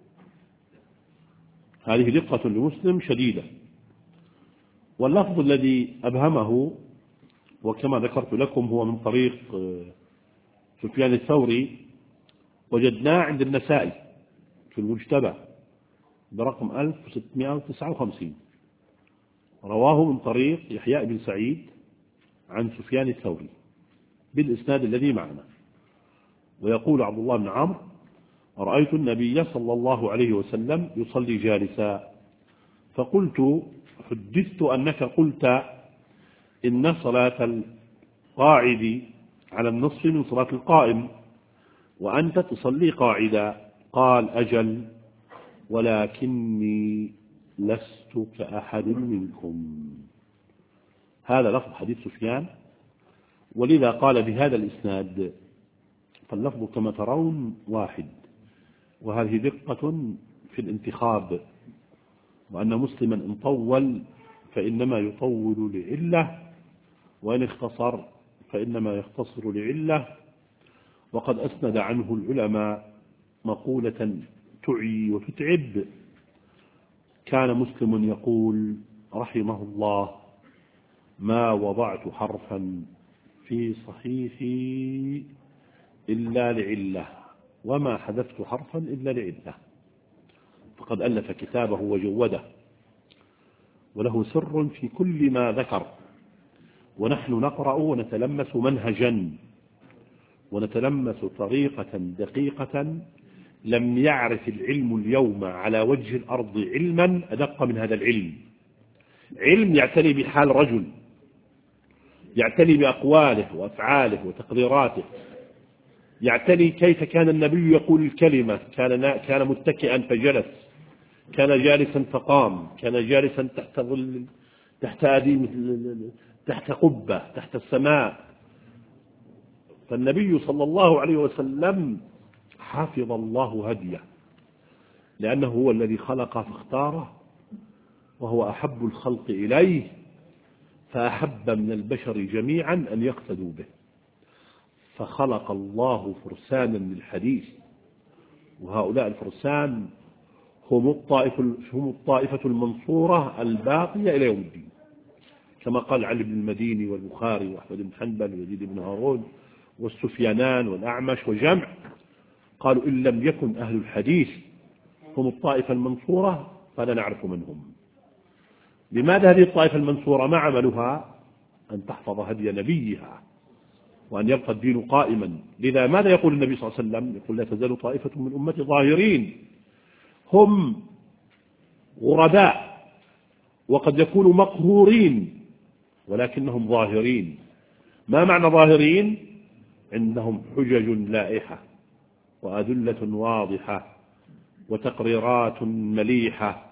هذه دقة لمسلم شديدة. واللفظ الذي أبهمه وكما ذكرت لكم هو من طريق سفيان الثوري، وجدناه عند النسائي في المجتبى برقم ألف وستمائة وتسعة وخمسين، رواه من طريق يحيى بن سعيد عن سفيان الثوري بالإسناد الذي معنا. ويقول عبد الله بن عمرو: رأيت النبي صلى الله عليه وسلم يصلي جالسا، فقلت: حدثت أنك قلت إن صلاة القاعد على النصف من صلاة القائم وأنت تصلي قاعدا. قال: أجل، ولكني لست كأحد منكم. هذا لفظ حديث سفيان، ولذا قال بهذا الإسناد. فاللفظ كما ترون واحد، وهذه دقة في الانتخاب، وأن مسلما إن طول فإنما يطول لعلة، وإن اختصر فإنما يختصر لعلة. وقد أسند عنه العلماء مقولة تعي وتتعب. كان مسلم يقول رحمه الله: ما وضعت حرفا في صحيحي إلا لعلة، وما حذفت حرفا إلا لعلة. فقد ألف كتابه وجوده، وله سر في كل ما ذكر. ونحن نقرأ ونتلمس منهجا ونتلمس طريقة دقيقة لم يعرف العلم اليوم على وجه الأرض علما أدق من هذا العلم. علم يعتني بحال رجل، يعتني بأقواله وأفعاله وتقريراته، يعتني كيف كان النبي يقول الكلمة، كان كان متكئا فجلس، كان جالسا فقام، كان جالسا تحت ظل، تحت أديم، تحت قبة، تحت السماء. فالنبي صلى الله عليه وسلم حفظ الله هديه، لأنه هو الذي خلق فاختاره، وهو أحب الخلق إليه، فأحب من البشر جميعا أن يقتدوا به. فخلق الله فرسانا للحديث، وهؤلاء الفرسان هم الطائفة, هم الطائفة المنصورة الباقية إلى يوم الدين، كما قال علي بن المديني والبخاري وأحمد بن حنبل ويزيد بن هارون والسفيانان والأعمش وجمع، قالوا: إن لم يكن أهل الحديث هم الطائفة المنصورة فلا نعرف من هم. لماذا هذه الطائفة المنصورة؟ ما عملها؟ أن تحفظ هدي نبيها، وأن يبقى الدين قائما. لذا ماذا يقول النبي صلى الله عليه وسلم؟ يقول: لا تزال طائفة من أمتي ظاهرين. هم غرباء وقد يكونوا مقهورين، ولكنهم ظاهرين. ما معنى ظاهرين؟ عندهم حجج لائحة وأدلة واضحة وتقريرات مليحة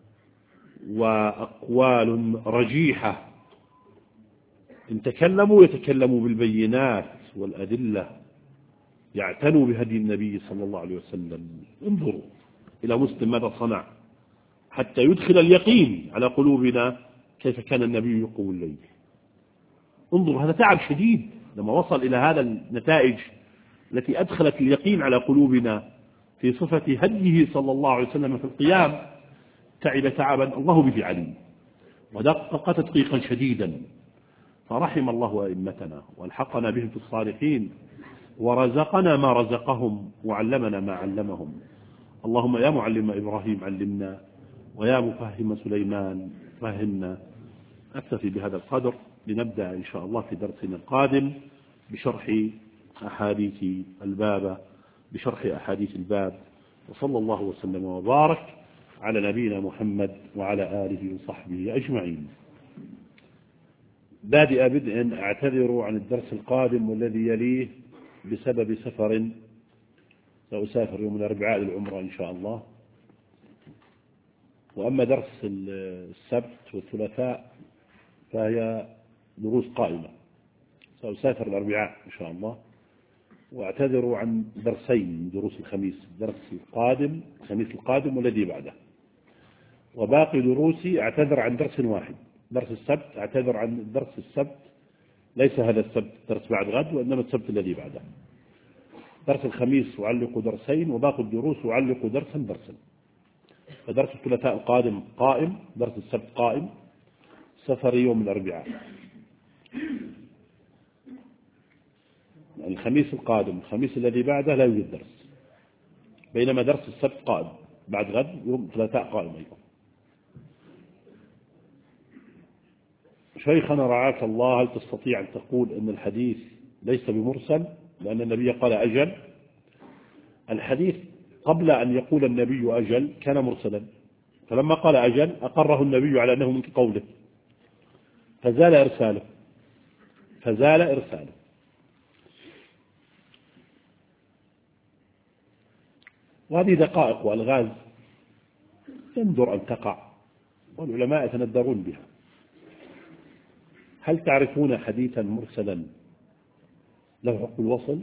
وأقوال رجيحة. إن تكلموا يتكلموا بالبينات والأدلة، يعتنوا بهدي النبي صلى الله عليه وسلم. انظروا إلى مسلم ماذا صنع حتى يدخل اليقين على قلوبنا كيف كان النبي يقوم الليل. انظروا، هذا تعب شديد لما وصل إلى هذا النتائج التي أدخلت اليقين على قلوبنا في صفة هديه صلى الله عليه وسلم في القيام. تعب تعبا الله به عليم، ودقق تدقيقا شديدا. فرحم الله أئمتنا والحقنا بهم في الصالحين، ورزقنا ما رزقهم وعلمنا ما علمهم. اللهم يا معلم إبراهيم علمنا، ويا مفهم سليمان فهمنا. أكتفي بهذا القدر، لنبدأ إن شاء الله في درسنا القادم بشرح أحاديث الباب بشرح أحاديث الباب. وصلى الله وسلم وبارك على نبينا محمد وعلى آله وصحبه أجمعين. بادئ بدء أعتذر عن الدرس القادم والذي يليه بسبب سفر، سأسافر يوم الأربعاء للعمرة إن شاء الله. وأما درس السبت والثلاثاء فهي دروس قائمة، سأسافر الأربعاء إن شاء الله. واعتذر عن درسين من دروس الخميس، الدرس القادم الخميس القادم والذي بعده. وباقي دروسي أعتذر عن درس واحد، درس السبت أعتذر عن درس السبت، ليس هذا السبت درس بعد غد، وإنما السبت الذي بعده. درس الخميس أعلق درسين، وباقي الدروس أعلق درسا درسا. فدرس الثلاثاء القادم قائم، درس السبت قائم، سفر يوم الأربعاء. الخميس القادم الخميس الذي بعده لا يوجد درس، بينما درس السبت قائم بعد غد، يوم الثلاثاء قائم أيضا. شيخنا رعاك الله، هل تستطيع أن تقول أن الحديث ليس بمرسل لأن النبي قال أجل؟ الحديث قبل أن يقول النبي أجل كان مرسلا، فلما قال أجل أقره النبي على أنه من قوله، فزال إرساله فزال إرساله وهذه دقائق وألغاز يندر أن تقع، والعلماء يتندرون بها. هل تعرفون حديثا مرسلا له حق الوصل؟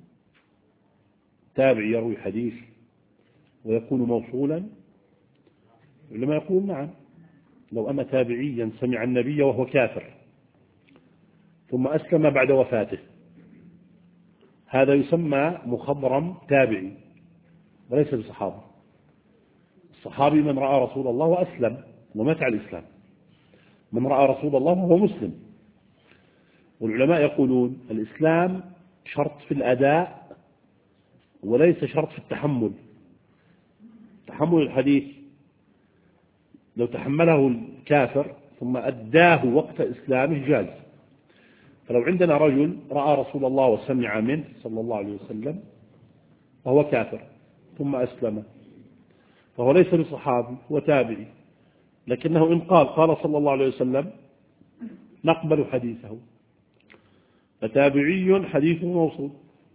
تابع يروي حديث ويكون موصولا؟ العلماء يقولون نعم. لو أن تابعيا سمع النبي وهو كافر ثم أسلم بعد وفاته، هذا يسمى مخضرم تابعي وليس بصحابي. الصحابي من رأى رسول الله وأسلم ومات على الإسلام، من رأى رسول الله وهو مسلم. والعلماء يقولون الإسلام شرط في الأداء وليس شرط في التحمل. تحمل الحديث لو تحمله الكافر ثم أداه وقت إسلامه جاز. فلو عندنا رجل رأى رسول الله وسمع منه صلى الله عليه وسلم وهو كافر ثم أسلم، فهو ليس بصحابي، هو تابعي، لكنه إن قال قال صلى الله عليه وسلم نقبل حديثه، فتابعي حديثه موصول.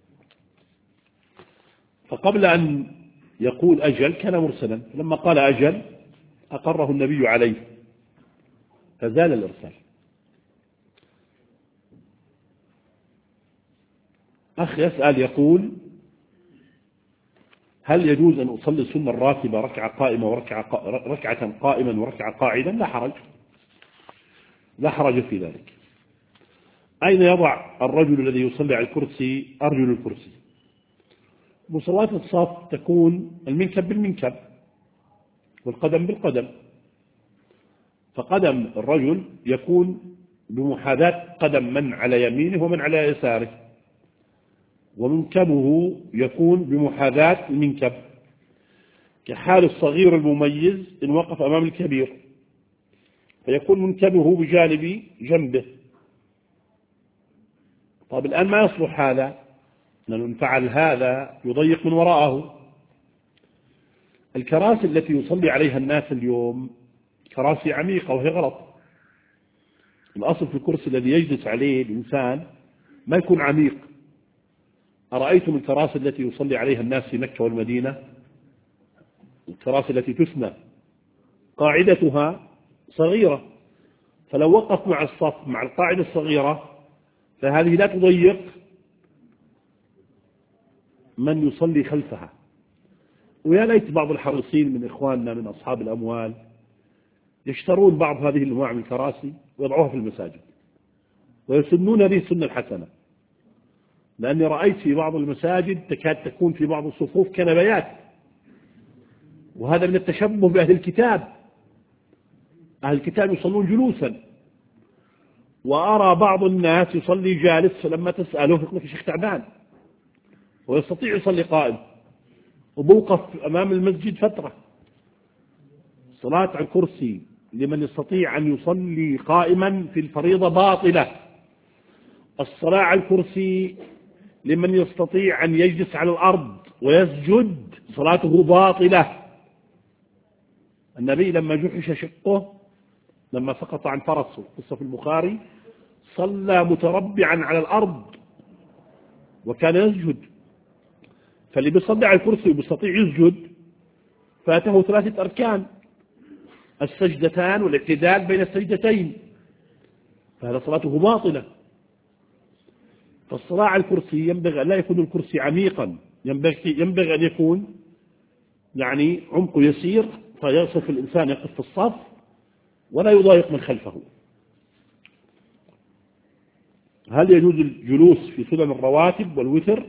فقبل أن يقول أجل كان مرسلا، لما قال أجل أقره النبي عليه فزال الإرسال. أخ يسأل يقول هل يجوز أن أصلي السنة الراتبة ركعة قائمة وركعة ركعة قائما وركعة قاعدا؟ لا حرج، لا حرج في ذلك. أين يضع الرجل الذي يصلي على الكرسي أرجل الكرسي؟ مصلاة الصف تكون المنكب بالمنكب والقدم بالقدم، فقدم الرجل يكون بمحاذاة قدم من على يمينه ومن على يساره، ومنكبه يكون بمحاذاة المنكب، كحال الصغير المميز إن وقف أمام الكبير فيكون منكبه بجانب جنبه. طيب الآن ما يصلح هذا، لأنه إن فعل هذا يضيق من وراءه. الكراسي التي يصلي عليها الناس اليوم كراسي عميقة وهي غلط. الأصل في الكرسي الذي يجلس عليه الإنسان ما يكون عميق. أرأيتم الكراسي التي يصلي عليها الناس في مكة والمدينة؟ الكراسي التي تثنى قاعدتها صغيرة، فلو وقف مع الصف مع القاعدة الصغيرة فهذه لا تضيق من يصلي خلفها. ويا ليت بعض الحريصين من إخواننا من أصحاب الأموال يشترون بعض هذه الأنواع من الكراسي ويضعوها في المساجد ويسنون به السنة الحسنة، لأني رأيت في بعض المساجد تكاد تكون في بعض الصفوف كنبيات، وهذا من التشبه بأهل الكتاب. أهل الكتاب يصلون جلوسا، وأرى بعض الناس يصلي جالس، فلما تسأله يقول لك شيخ تعبان، ويستطيع يصلي قائم وبوقف أمام المسجد فترة. صلاة على الكرسي لمن يستطيع أن يصلي قائما في الفريضة باطلة. الصلاة على الكرسي لمن يستطيع أن يجلس على الأرض ويسجد صلاته باطلة. النبي لما جحش شقه لما سقط عن فرسه، قصة في البخاري، صلى متربعا على الأرض وكان يسجد. فاللي بيصلي على الكرسي وبيستطيع يسجد فاته ثلاثة أركان: السجدتان والاعتدال بين السجدتين، فهذا صلاته باطلة. فالصلاة على الكرسي ينبغي أن لا يكون الكرسي عميقا، ينبغي, ينبغي أن يكون يعني عمقه يسير فيصف الإنسان يقف في الصف ولا يضايق من خلفه. هل يجوز الجلوس في سنن الرواتب والوتر؟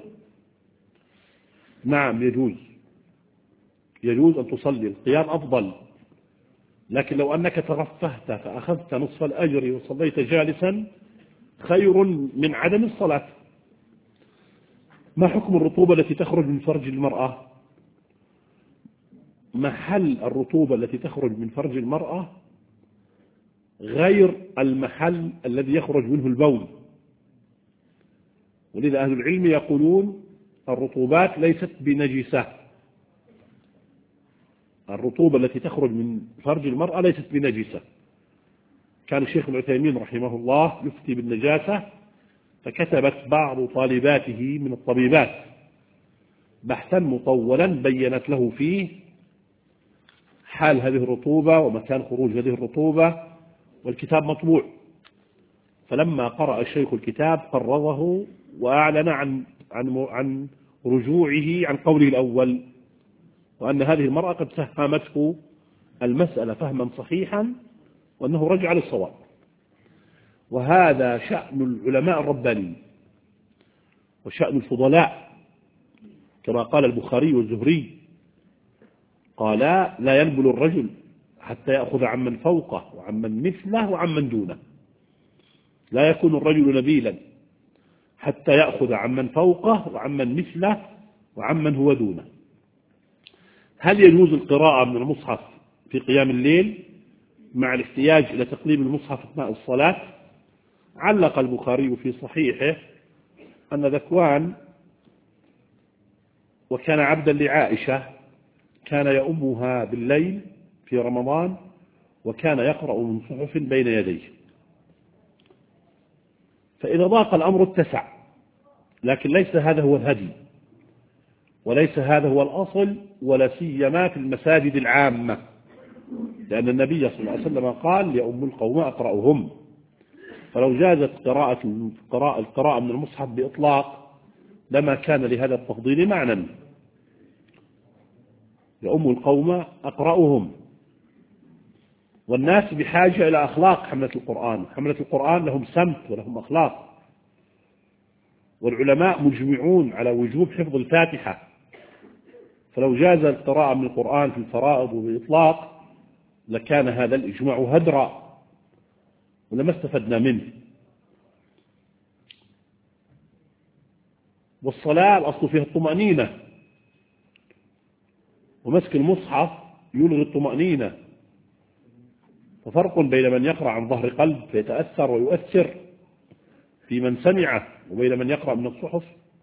نعم يجوز، يجوز أن تصلي، القيام أفضل، لكن لو أنك ترفهت فأخذت نصف الأجر وصليت جالسا خير من عدم الصلاة. ما حكم الرطوبة التي تخرج من فرج المرأة؟ محل الرطوبة التي تخرج من فرج المرأة غير المحل الذي يخرج منه البول، ولذا أهل العلم يقولون الرطوبات ليست بنجسة، الرطوبة التي تخرج من فرج المرأة ليست بنجسة. كان الشيخ العثيمين رحمه الله يفتي بالنجاسة، فكتبت بعض طالباته من الطبيبات بحثا مطولا بينت له فيه حال هذه الرطوبة ومكان خروج هذه الرطوبة، والكتاب مطبوع. فلما قرأ الشيخ الكتاب قرضه وأعلن عن عن عن رجوعه عن قوله الأول، وأن هذه المرأة قد فهمته المسألة فهما صحيحا وأنه رجع للصواب. وهذا شأن العلماء الربانيين وشأن الفضلاء، كما قال البخاري والزهري قال لا ينبل الرجل حتى يأخذ عمن فوقه وعمن مثله وعمن دونه، لا يكون الرجل نبيلا حتى يأخذ عمن فوقه وعمن مثله وعمن هو دونه. هل يجوز القراءة من المصحف في قيام الليل مع الاحتياج إلى تقليب المصحف أثناء الصلاة؟ علق البخاري في صحيحه أن ذكوان وكان عبدا لعائشة كان يؤمها بالليل في رمضان وكان يقرأ من صحف بين يديه، فإذا ضاق الأمر اتسع، لكن ليس هذا هو الهدي وليس هذا هو الأصل، ولا سيما في المساجد العامة، لأن النبي صلى الله عليه وسلم قال يؤم القوم أقرأهم. فلو جازت قراءة القراءة, القراءة من المصحف بإطلاق لما كان لهذا التفضيل معنى، يؤم القوم أقرأهم. والناس بحاجة إلى أخلاق حملة القرآن، حملة القرآن لهم سمت ولهم أخلاق، والعلماء مجمعون على وجوب حفظ الفاتحة، فلو جاز القراءة من القرآن في الفرائض وبإطلاق لكان هذا الإجماع هدرا ولما استفدنا منه. والصلاة الأصل فيها الطمأنينة، ومسك المصحف يلغي الطمأنينة، ففرق بين من يقرأ عن ظهر قلب فيتأثر ويؤثر في من سمعه وبين من يقرأ من الصحف،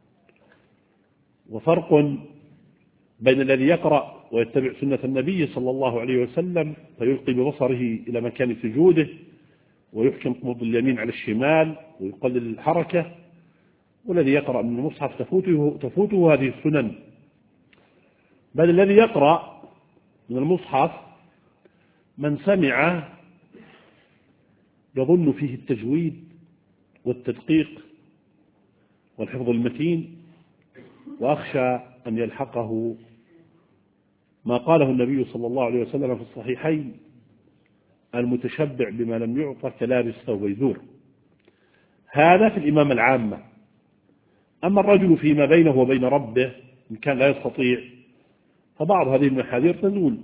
وفرق بين الذي يقرأ ويتبع سنة النبي صلى الله عليه وسلم فيلقي ببصره إلى مكان سجوده ويحكم قبض اليمين على الشمال ويقلل الحركة، والذي يقرأ من المصحف تفوته, تفوته هذه السنن. بل الذي يقرأ من المصحف من سمع يظن فيه التجويد والتدقيق والحفظ المتين، وأخشى أن يلحقه ما قاله النبي صلى الله عليه وسلم في الصحيحين: المتشبع بما لم يعطى كلابس ثوب يزور. هذا في الإمامة العامة. أما الرجل فيما بينه وبين ربه إن كان لا يستطيع فبعض هذه المحاذير تزول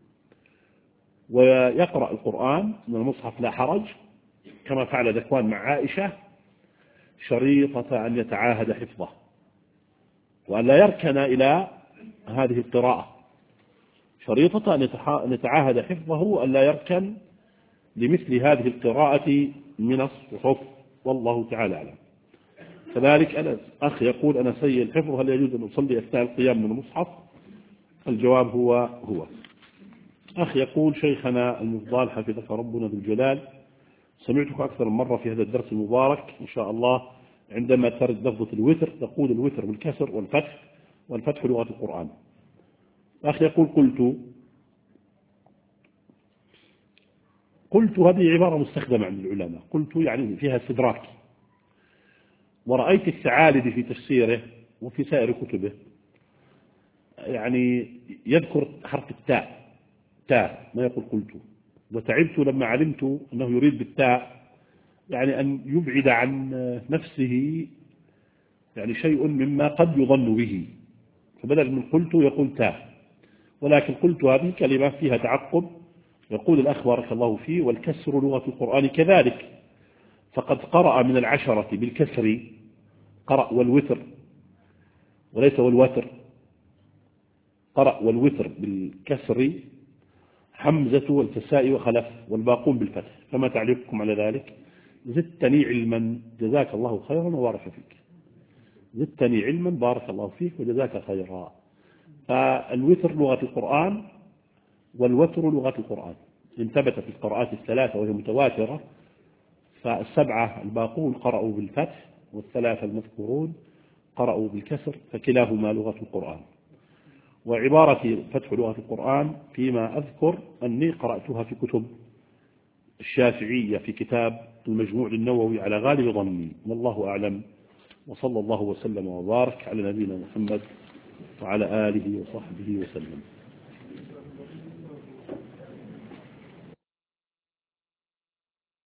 ويقرأ القرآن من المصحف لا حرج، كما فعل ذكوان مع عائشة، شريطة أن يتعاهد حفظه وأن لا يركن إلى هذه القراءة، شريطة أن يتعاهد حفظه وأن لا يركن لمثل هذه القراءة من الصحف، والله تعالى أعلم. كذلك أنا أخ يقول أنا سيء الحفظ، هل يجوز أن أصلي أثناء القيام من المصحف؟ الجواب هو هو أخ يقول: شيخنا المفضال حفظك ربنا ذو الجلال، سمعتك أكثر من مرة في هذا الدرس المبارك إن شاء الله عندما ترد لفظة الوتر تقول الوتر بالكسر والفتح، والفتح لغة القرآن. أخ يقول: قلت قلت هذه عبارة مستخدمة عند العلماء، قلت يعني فيها استدراك، ورأيت الثعالبي في تفسيره وفي سائر كتبه يعني يذكر حرف التاء تاء ما يقول قلت. وتعبت لما علمت أنه يريد بالتاء يعني أن يبعد عن نفسه يعني شيء مما قد يظن به، فبدل من قلت يقول تاء. ولكن قلت هذه كلمة فيها تعقب. يقول الأخ بارك الله فيه: والكسر لغة القرآن كذلك، فقد قرأ من العشرة بالكسر، قرأ والوتر وليس والوتر، قرأ والوتر بالكسر حمزة والكساء وخلف، والباقون بالفتح. فما تعليقكم على ذلك؟ زدتني علما، جزاك الله خيرا وبارك فيك. زدتني علما بارك الله فيك وجزاك خيرا. فالوتر لغة القرآن والوتر لغة القرآن، إن ثبت في القراءات الثلاثة وهي متواترة، فالسبعة الباقون قرأوا بالفتح والثلاثة المذكورون قرأوا بالكسر، فكلاهما لغة القرآن. وعبارة فتح لغة القرآن فيما أذكر أني قرأتها في كتب الشافعية في كتاب المجموع للنووي على غالب ظني، والله أعلم. وصلى الله وسلم وبارك على نبينا محمد وعلى آله وصحبه وسلم.